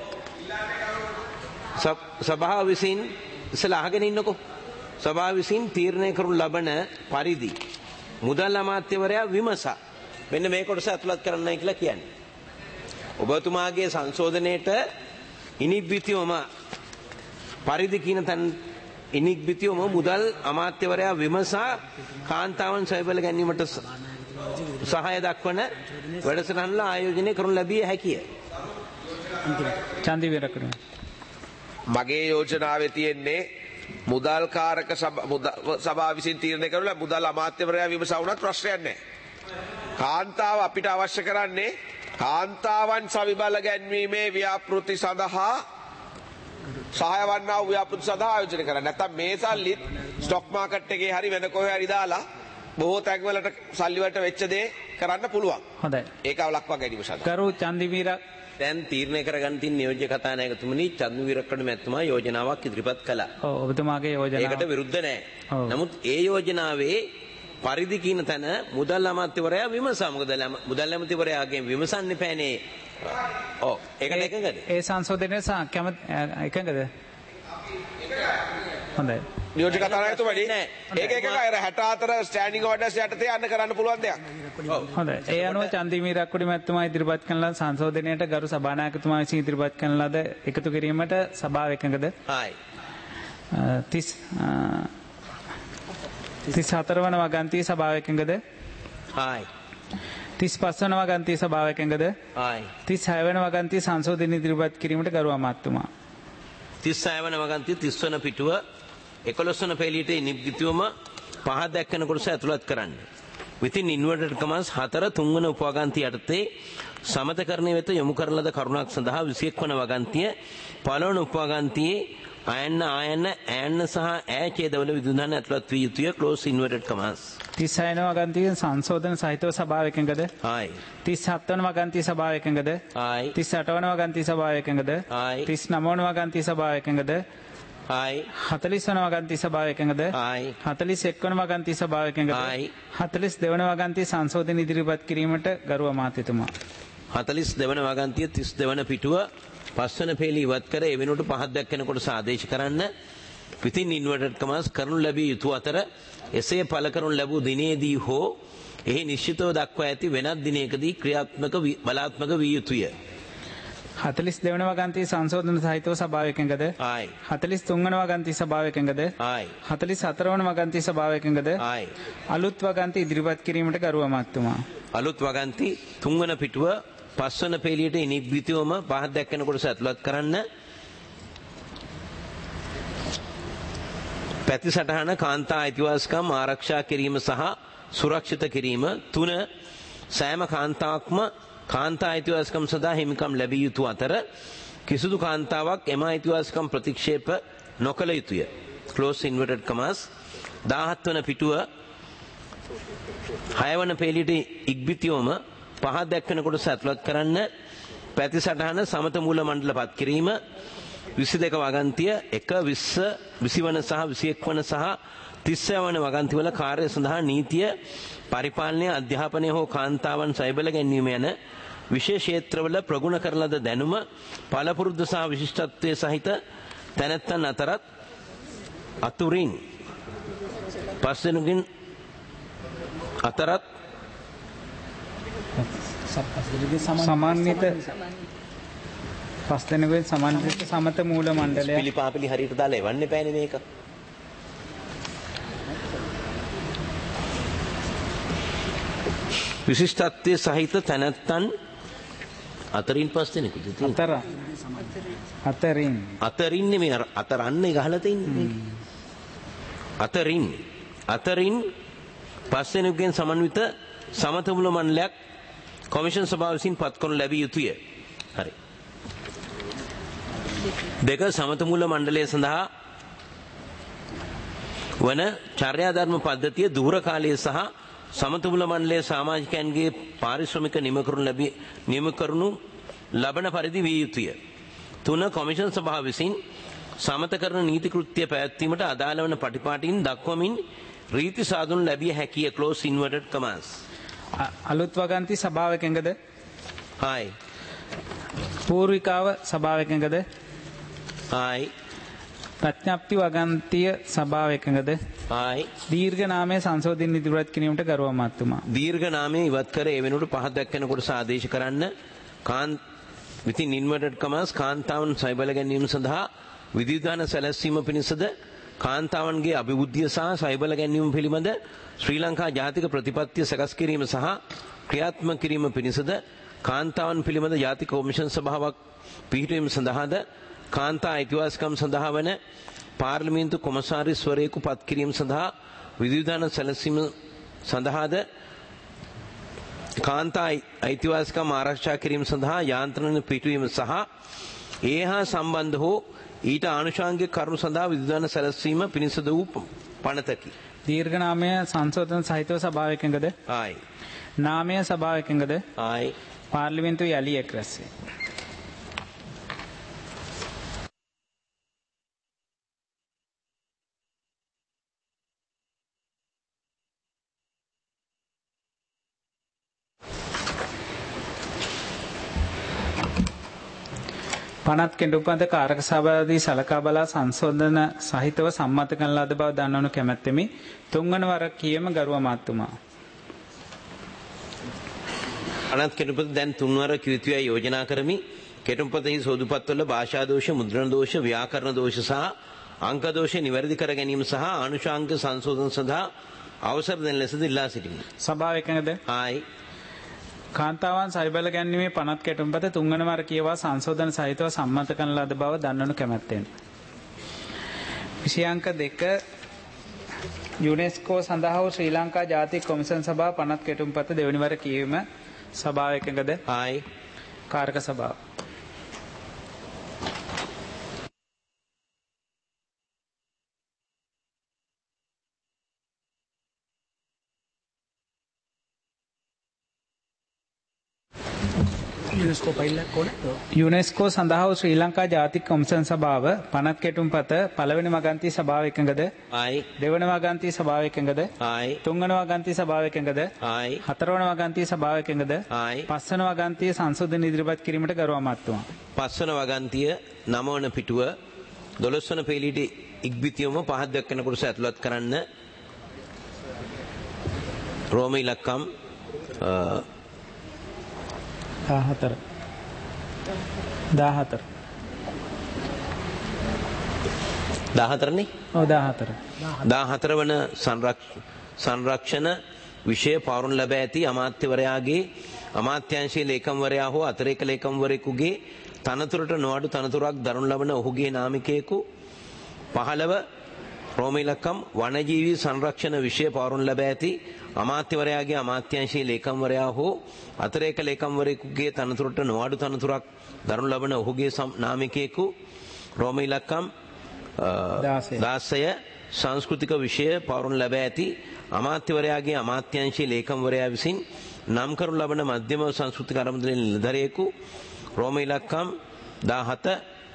සභාව විසින් ඉස්සලා අහගෙන ඉන්නකෝ. සභාව විසින් තීරණය කරනු ලබන පරිදි මුදල් අමාත්‍යවරයා විමසා මෙන්න මේ කොටස ඇතුළත් කරන්නයි කියලා කියන්නේ. ඔබතුමාගේ සංශෝධනයේට ඉනිබ්බිතියොම පරිදි කියන තැන ඉනිබ්බිතියොම මුදල් අමාත්‍යවරයා විමසා කාන්තාවන් සොයබල ගැනීමට සහාය දක්වන වැඩසටහනල ආයෝජනය කරනු ලැබිය හැකිය. චන්දි විරකඩ මගේ යෝජනාවේ තියෙන්නේ මුදල් කාරක සභාව විසින් තීරණය කරලා මුදල් අමාත්‍යවරයා විමසා වුණත් ප්‍රශ්නයක් නැහැ. කාන්තාව අපිට අවශ්‍ය කරන්නේ කාන්තාවන් සවිබල ගැන්වීමේ ව්‍යාපෘති සඳහා සහාය වන්නා වූ ව්‍යාපෘති සඳහා ආයෝජනය කරන්න. නැත්නම් මේ සල්ලිත් ස්ටොක් මාකට් එකේ හරි වෙන කොහේ හරි දාලා බොහෝ තැන්වලට සල්ලි වලට වෙච්ච දේ කරන්න පුළුවන්. හොඳයි. ඒක අවලක්වා ගැනීම සඳහා. කරු චන්දිවීර දැන් තීරණය කරගන්න තියෙන නියෝජ්‍ය කතානායකතුමනි චන්දවිරක්කඩ මැතිතුමා යෝජනාවක් ඉදිරිපත් කළා. ඔව් ඔබතුමාගේ යෝජනාව. ඒකට විරුද්ධ නැහැ. නමුත් ඒ යෝජනාවේ පරිදි කියන තැන මුදල් අමාත්‍යවරයා විමසා. මොකද මුදල් අමාත්‍යවරයාගෙන් විමසන්න එපානේ. ඔව් ඒකට එකඟද? ඒ සංශෝධනයේ එකඟද? හොඳයි. නියෝජ්‍ය කතානායකතුමනි ඒක එකයි අර 64 ස්ටෑන්ඩින් ඕඩර්ස් යටතේ යන්න කරන්න පුළුවන් දෙයක්. හොඳයි. ඒ අනුව චන්දිමීරක්කුඩි මැතිතුමා ඉදිරිපත් කරන ලද සංශෝධනයට ගරු සභානායකතුමා විසින් ඉදිරිපත් කරන ලද එකතු කිරීමට සභාව එකඟද? හායි. 34 වන වගන්තියේ සභාව එකඟද? හායි. 35 වන වගන්තියේ සභාව එකඟද? හායි. 36 වන වගන්තියේ සංශෝධන ඉදිරිපත් කිරීමට ගරු අමාත්‍යතුමා. 36 වන වගන්තිය 30 වන පිටුව 11 වන පෙළියට නිබ්ගිතියම පහ දැක්කන කොටස ඇතුළත් කරන්න. within inverted commas 4 3 වන උපවගන්තිය යටතේ සමතකරණය වෙත යොමු කරන ලද කරුණක් සඳහා 21 වන වගන්තිය පළවන උපවගන්තියේ ආයන්න සහ ඈ ඡේදවල විදුහන ඇතුළත් විය යුතුය close inverted commas. 36 වන වගන්තියේ සංශෝධන සහිතව සභාව එකඟද? හායි. 37 වන වගන්තියේ සභාව එකඟද? හායි. 38 වන වගන්තියේ සභාව එකඟද? හායි. 39 වන වගන්තියේ සභාව එකඟද? හායි. 40 වන වගන්තියේ සභාව එකඟද? හායි. 41 වන වගන්තියේ සභාව එකඟද? හායි. 42 වන වගන්තියේ සංශෝධන ඉදිරිපත් කිරීමට ගරු අමාත්‍යතුමා. 42 වන වගන්තිය 32 වන පිටුව 5 වන පෙළි ඉවත් කර ඒ වෙනුවට පහක් දැක්කන කොටස ආදේශ කරන්න. within inverted commas කරනු ලැබිය යුතු අතර එසේ පළ කරනු ලැබූ දිනේදී හෝ එහි නිශ්චිතව දක්වා ඇති වෙනත් දිනයකදී බලාත්මක විය යුතුය. 42 වන වගන්තියේ සංශෝධන සහිතව සභාව එකඟද? හායි. 43 වන වගන්තියේ සභාව එකඟද? හායි. 44 වන වගන්තියේ සභාව එකඟද? හායි. අලුත් වගන්ති ඉදිරිපත් කිරීමට ගරු අමාත්‍යතුමා. අලුත් වගන්ති 3 වන පිටුව 5 වන පෙළියට නිබ්බිතිවම පහක් දැක්කන කොටස ඇතුළත් කරන්න. පැතිසටහන කාන්තා අයිතිවාසිකම් ආරක්ෂා කිරීම සහ සුරක්ෂිත කිරීම 3 සෑම කාන්තාවක්ම කාන්තා අයිතිවාසිකම් සඳහා හිමිකම් ලැබිය යුතු අතර කිසිදු කාන්තාවක් එම අයිතිවාසිකම් ප්‍රතික්ෂේප නොකළ යුතුය. close inverted commas. 17 වන පිටුව 6 වන පෙළියට ඉක්බිතිවම පහ දැක්වෙන කොටස ඇතුළත් කරන්න. පැතිසටහන සමත මූල මණ්ඩල පත් කිරීම 22 වගන්තිය 1 20 20 වන සහ 21 වන සහ 30 වන වගන්තිවල කාර්ය සඳහා නීතිය පරිපාලනය අධ්‍යාපනය හෝ කාන්තාවන් සයිබල ගැන්වීම යන විශේෂ ක්ෂේත්‍රවල ප්‍රගුණ කරන ලද දැනුම පළපුරුද්ද සහ විශිෂ්ටත්වයේ සහිත තැනැත්තන් අතරත් අතුරින් පස්වෙනුකින් අතරත් සමන්විත පස් දෙනෙකුගේ සමන්විත සමත මූල මණ්ඩලය පිළිපාපිලි හරියට දාලා එවන්න එපානේ මේක. විශිෂ්ටත්වයේ සහිත තැනැත්තන් අතරින් පස් දෙනෙකුද? අතරින් නෙමෙයි අතරන්නේ ගහලා තින්නේ. අතරින් පස් දෙනෙකුගෙන් සමන්විත සමත මූල මණ්ඩලයක් කොමිෂන් සභාව විසින් පත් කරනු ලැබිය යුතුය. හරි. 2 සමත මූල මණ්ඩලය සඳහා වන චර්යා ධර්ම පද්ධතිය දුර කාලයේ සහ සමතුල මණ්ඩලයේ සමාජිකයන්ගේ පාරිශ්‍රමික නියම කරනු ලබන පරිදි විය යුතුය. 3. කොමිෂන් සභාව විසින් සමත කරන නීති කෘත්‍ය පැවැත්වීමට අදාළ වන පටිපාටින් දක්වමින් රීති සාධනු ලැබිය හැකිය. close inverted commas. අලුත් වගන්ති සභාව එකඟද? හායි. පූර්විකාව සභාව එකඟද? හායි. ප්‍රඥප්ති වගන්තිය සභාව එකඟද? හායි. දීර්ඝ නාමයේ සංශෝධන ඉදිරිපත් කිරීමට ගරුව අමාත්‍යතුමා. දීර්ඝ නාමයේ ඉවත් කර ඒ වෙනුවට පහත දක්වන කොටස ආදේශ කරන්න. within inverted commas කාන්තාවන් සයිබල ගැනීම සඳහා විධිවිධාන සැලැස්වීම පිණිසද කාන්තාවන්ගේ අභිවෘද්ධිය සහ සයිබල ගැනීම පිළිබඳ ශ්‍රී ලංකා ජාතික ප්‍රතිපත්තිය සකස් කිරීම සහ ක්‍රියාත්මක කිරීම පිණිසද කාන්තාවන් පිළිබඳ ජාතික කොමිෂන් සභාවක් පිහිටවීම සඳහාද කාන්තා අයිතිවාසිකම් සඳහා වන පාර්ලිමේන්තු කොමසාරිස්වරයෙකු පත් කිරීම සඳහා විධිවිධාන සැලැස්වීම සඳහාද කාන්තා අයිතිවාසිකම් ආරක්ෂා කිරීම සඳහා යාන්ත්‍රණ පිටවීම සහ ඒ හා සම්බන්ධ හෝ ඊට ආනුෂාංගික කරුණු සඳහා විධිවිධාන සැලැස්වීම පිණිසද වූ පනතකි. දීර්ඝ නාමය සංශෝධන සහිතව සභාව එකඟද? ආයි. නාමය සභාව එකඟද? ආයි. පාර්ලිමේන්තුවේ යලි එක් රැස්වේ. පනත් කෙඩුපන්ත කාරක සභාවේදී සලකා බලා සංශෝධන සහිතව සම්මත කරන ලද බව දන්වනු කැමැත්තෙමි. 3 වන වර කියම ගරුව අමාත්‍යතුමා. පනත් කෙඩුපන්ත දැන් 3 වර කිවිතුවේ යෝජනා කරමි. කෙඩුපන්තෙහි සෝදුපත්වල භාෂා දෝෂ, මුද්‍රණ දෝෂ, ව්‍යාකරණ දෝෂ සහ අංක දෝෂ නිවැරදි කර ගැනීම සහ ආනුෂාංගික සංශෝධන සඳහා අවසර දෙන ලෙසද ඉල්ලා සිටිමි. සභාව එකඟද? ආයි. කාන්තාවන් සයිබල ගැන්වීමේ පනත් කෙටුම්පත 3 වන වර කියවා සංශෝධන සහිතව සම්මත කරන ලද බව දන්වනු කැමැත්තෙමි. විෂයාංක 2 යුනෙස්කෝ සඳහා වූ ශ්‍රී ලංකා ජාතික කොමිෂන් සභාව පනත් කෙටුම්පත 2 වෙනි වර කියවීම සභාව එකඟද? ආයි. කාරක සභාව. යුනෙස්කෝ සඳහා වූ ශ්‍රී ලංකා ජාතික කොමිෂන් සභාව පනත් කෙටුම්පත පළවෙනි වගන්ති සභාව එකඟද? ආයි. දෙවන වගන්ති සභාව එකඟද? ආයි. 3 වන වගන්ති සභාව එකඟද? ආයි. 4 වන වගන්ති සභාව එකඟද? ආයි. 5 වන වගන්තිය සංශෝධන ඉදිරිපත් කිරීමට ගරුව අමාත්‍යතුමා. 5 වන වගන්තිය 9 වන පිටුව 12 වන පේලියට ඉක්බිතියම පහත් දක්වන කොටස ඇතුළත් කරන්න. රෝම ඉලක්කම් 14 නේ? ඔව් 14. 14 වන සංරක්ෂණ විෂය පවරනු ලැබ ඇති අමාත්‍යවරයාගේ අමාත්‍යාංශයේ ලේකම්වරයා හෝ අතිරේක ලේකම්වරයෙකුගේ තනතුරට නොඅඩු තනතුරක් දරනු ලබන ඔහුගේ නාමිකයෙකු 15 රෝම ඉලක්කම් වනජීවී සංරක්ෂණ විෂය පවරනු ලැබ ඇති අමාත්‍යවරයාගේ අමාත්‍යාංශයේ ලේකම්වරයා හෝ අතිරේක ලේකම්වරයෙකුගේ තනතුරට නොඅඩු තනතුරක් දරනු ලබන ඔහුගේ නාමිකයෙකු රෝම ඉලක්කම් 16 සංස්කෘතික විෂය පවරනු ලැබ ඇති අමාත්‍යවරයාගේ අමාත්‍යාංශයේ ලේකම්වරයා විසින් නම් කරනු ලබන මධ්‍යම සංස්කෘතික අරමුදලේ නිලධාරියෙකු රෝම ඉලක්කම් 17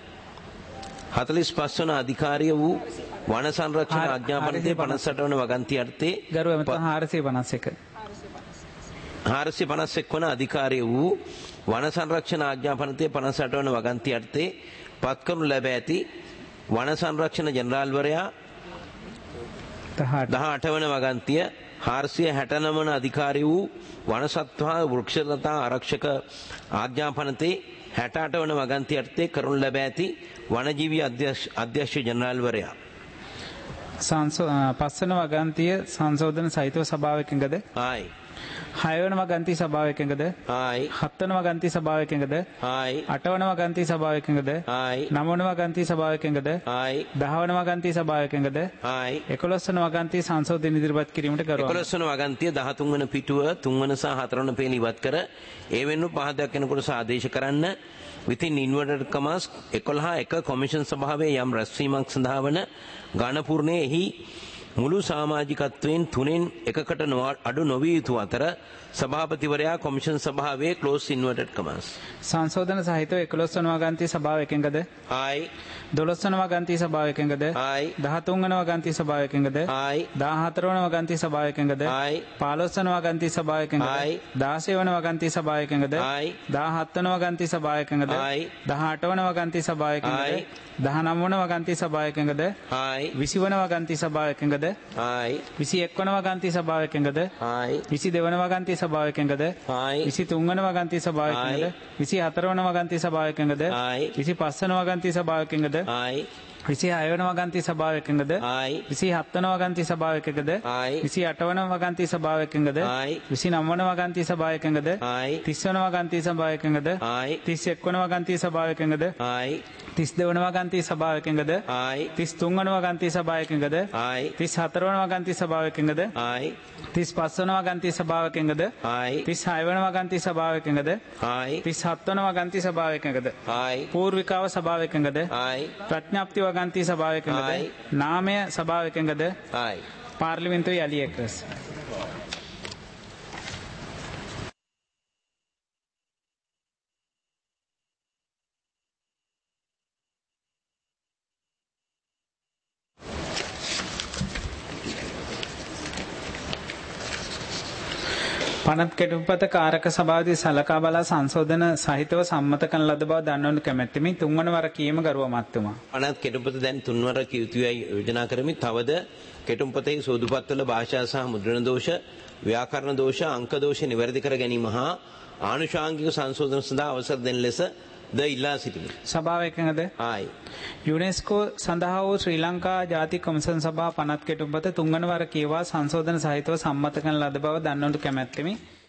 45 වන අධිකාරිය වූ වන සංරක්ෂණ ආඥාපනයේ 58 වන වගන්ති අර්ථයේ ගරුව ඇමතුමා 451 වන අධිකාරිය වූ වන සංරක්ෂණ ආඥාපනයේ 58 වන වගන්ති අර්ථයේ පත් කරනු ලැබ ඇති වන සංරක්ෂණ ජනරාල්වරයා 18 වන වගන්තිය 469 වන අධිකාරී වූ වනසත්වා වෘක්ෂලතා ආරක්ෂක ආඥාපනයේ 68 වන වගන්ති අර්ථයේ කරනු ලැබ ඇති වනජීවී අධ්‍යක්ෂ ජනරාල්වරයා 5 වන වගන්තිය සංශෝධන සහිතව සභාව එකඟද? ආයි. 6 වන වගන්ති සභාව එකඟද? ආයි. 7 වන වගන්ති සභාව එකඟද? ආයි. 8 වන වගන්ති සභාව එකඟද? ආයි. 9 වන වගන්ති සභාව එකඟද? ආයි. 10 වන වගන්ති සභාව එකඟද? ආයි. 11 වන වගන්ති සංශෝධන ඉදිරිපත් කිරීමට ගරුව. 11 වන වගන්තිය 13 වන පිටුව 3 වන සහ 4 වන පේලි ඉවත් කර ඒ වෙනුව පහදක් වෙනකොට ආදේශ කරන්න. within inverted commas 11 කොමිෂන් සභාවේ යම් රැස්වීමක් සඳහා වන ඝනපූර්ණයේ එහි මුළු සමාජිකත්වයෙන් තුනෙන් එකකට අඩු නොවිය යුතු අතර සභාපතිවරයා කොමිෂන් සභාවේ ක්ලෝස් ඉන්වර්ටඩ් කමස් සංශෝධන සහිතව 11 වන වගන්ති සභාව එකඟද? ආයි 12 වන වගන්ති සභාව එකඟද? ආයි 13 වන වගන්ති සභාව එකඟද? ආයි 14 වන වගන්ති සභාව එකඟද? ආයි 15 වන වගන්ති සභාව එකඟද? ආයි 16 වන වගන්ති සභාව එකඟද? ආයි 17 වන වගන්ති සභාව එකඟද? ආයි 18 වන වගන්ති සභාව එකඟද? ආයි 19 වන වගන්ති සභාව එකඟද? ආයි 20 වන වගන්ති සභාව එකඟද? ආයි 21 වන වගන්ති සභාව එකඟද? ආයි 22 වන වගන්ති සභාව එකඟද? ආයි 23 වන වගන්ති සභාව එකඟද? 24 වන වගන්ති සභාව එකඟද? ආයි 25 වන වගන්ති සභාව එකඟද? ආයි 26 වන වගන්ති සභාව එකඟද? ආයි 27 වන වගන්ති සභාව එකඟද? ආයි 28 වන වගන්ති සභාව එකඟද? ආයි 29 වන වගන්ති සභාව එකඟද? ආයි 30 වන වගන්ති සභාව එකඟද? ආයි 31 වන වගන්ති සභාව එකඟද? ආයි 32 වන වගන්ති සභාව එකඟද? ආයි 33 වන වගන්ති සභාව එකඟද? ආයි 34 වන වගන්ති සභාව එකඟද? ආයි 35 වන වගන්ති සභාව එකඟද? ආයි 36 වන වගන්ති සභාව එකඟද? ආයි 37 වන වගන්ති සභාව එකඟද? ආයි පූර්විකාව සභාව එකඟද? ආයි ප්‍රඥාප්ති වගන්ති සභාව එකඟද? ආයි. නාමය සභාව එකඟද? ආයි පාර්ලිමේන්තුවේ යලි එක්රස්. පනත් කෙටුම්පත කාරක සභාවදී සලකා බලා සංශෝධන සහිතව සම්මත කරන ලද බව දන්වනු කැමැත්තෙමි. තුන්වන වර කීම ගරුව මත්තුමා. පනත් කෙටුම්පත දැන් තුන්වර යුතුයයි යෝජනා කරමි. තවද කෙටුම්පතේ සෝදුපත්වල භාෂා සහ මුද්‍රණ දෝෂ, ව්‍යාකරණ දෝෂ, අංක දෝෂ නිවැරදි කර ගැනීම හා ආනුෂාංගික සංශෝධන සඳහා අවසර දෙන ලෙස ද ඉල්ලා සිටිමි. සභාව එකඟද? ආයි. යුනෙස්කෝ සඳහා වූ ශ්‍රී ලංකා ජාතික කොමිසම් සභාව පනත් කෙටුම්පත තුන්වන වර කියවා සංශෝධන සහිතව සම්මත කරන ලද බව දන්වනු කැමැත්තෙමි.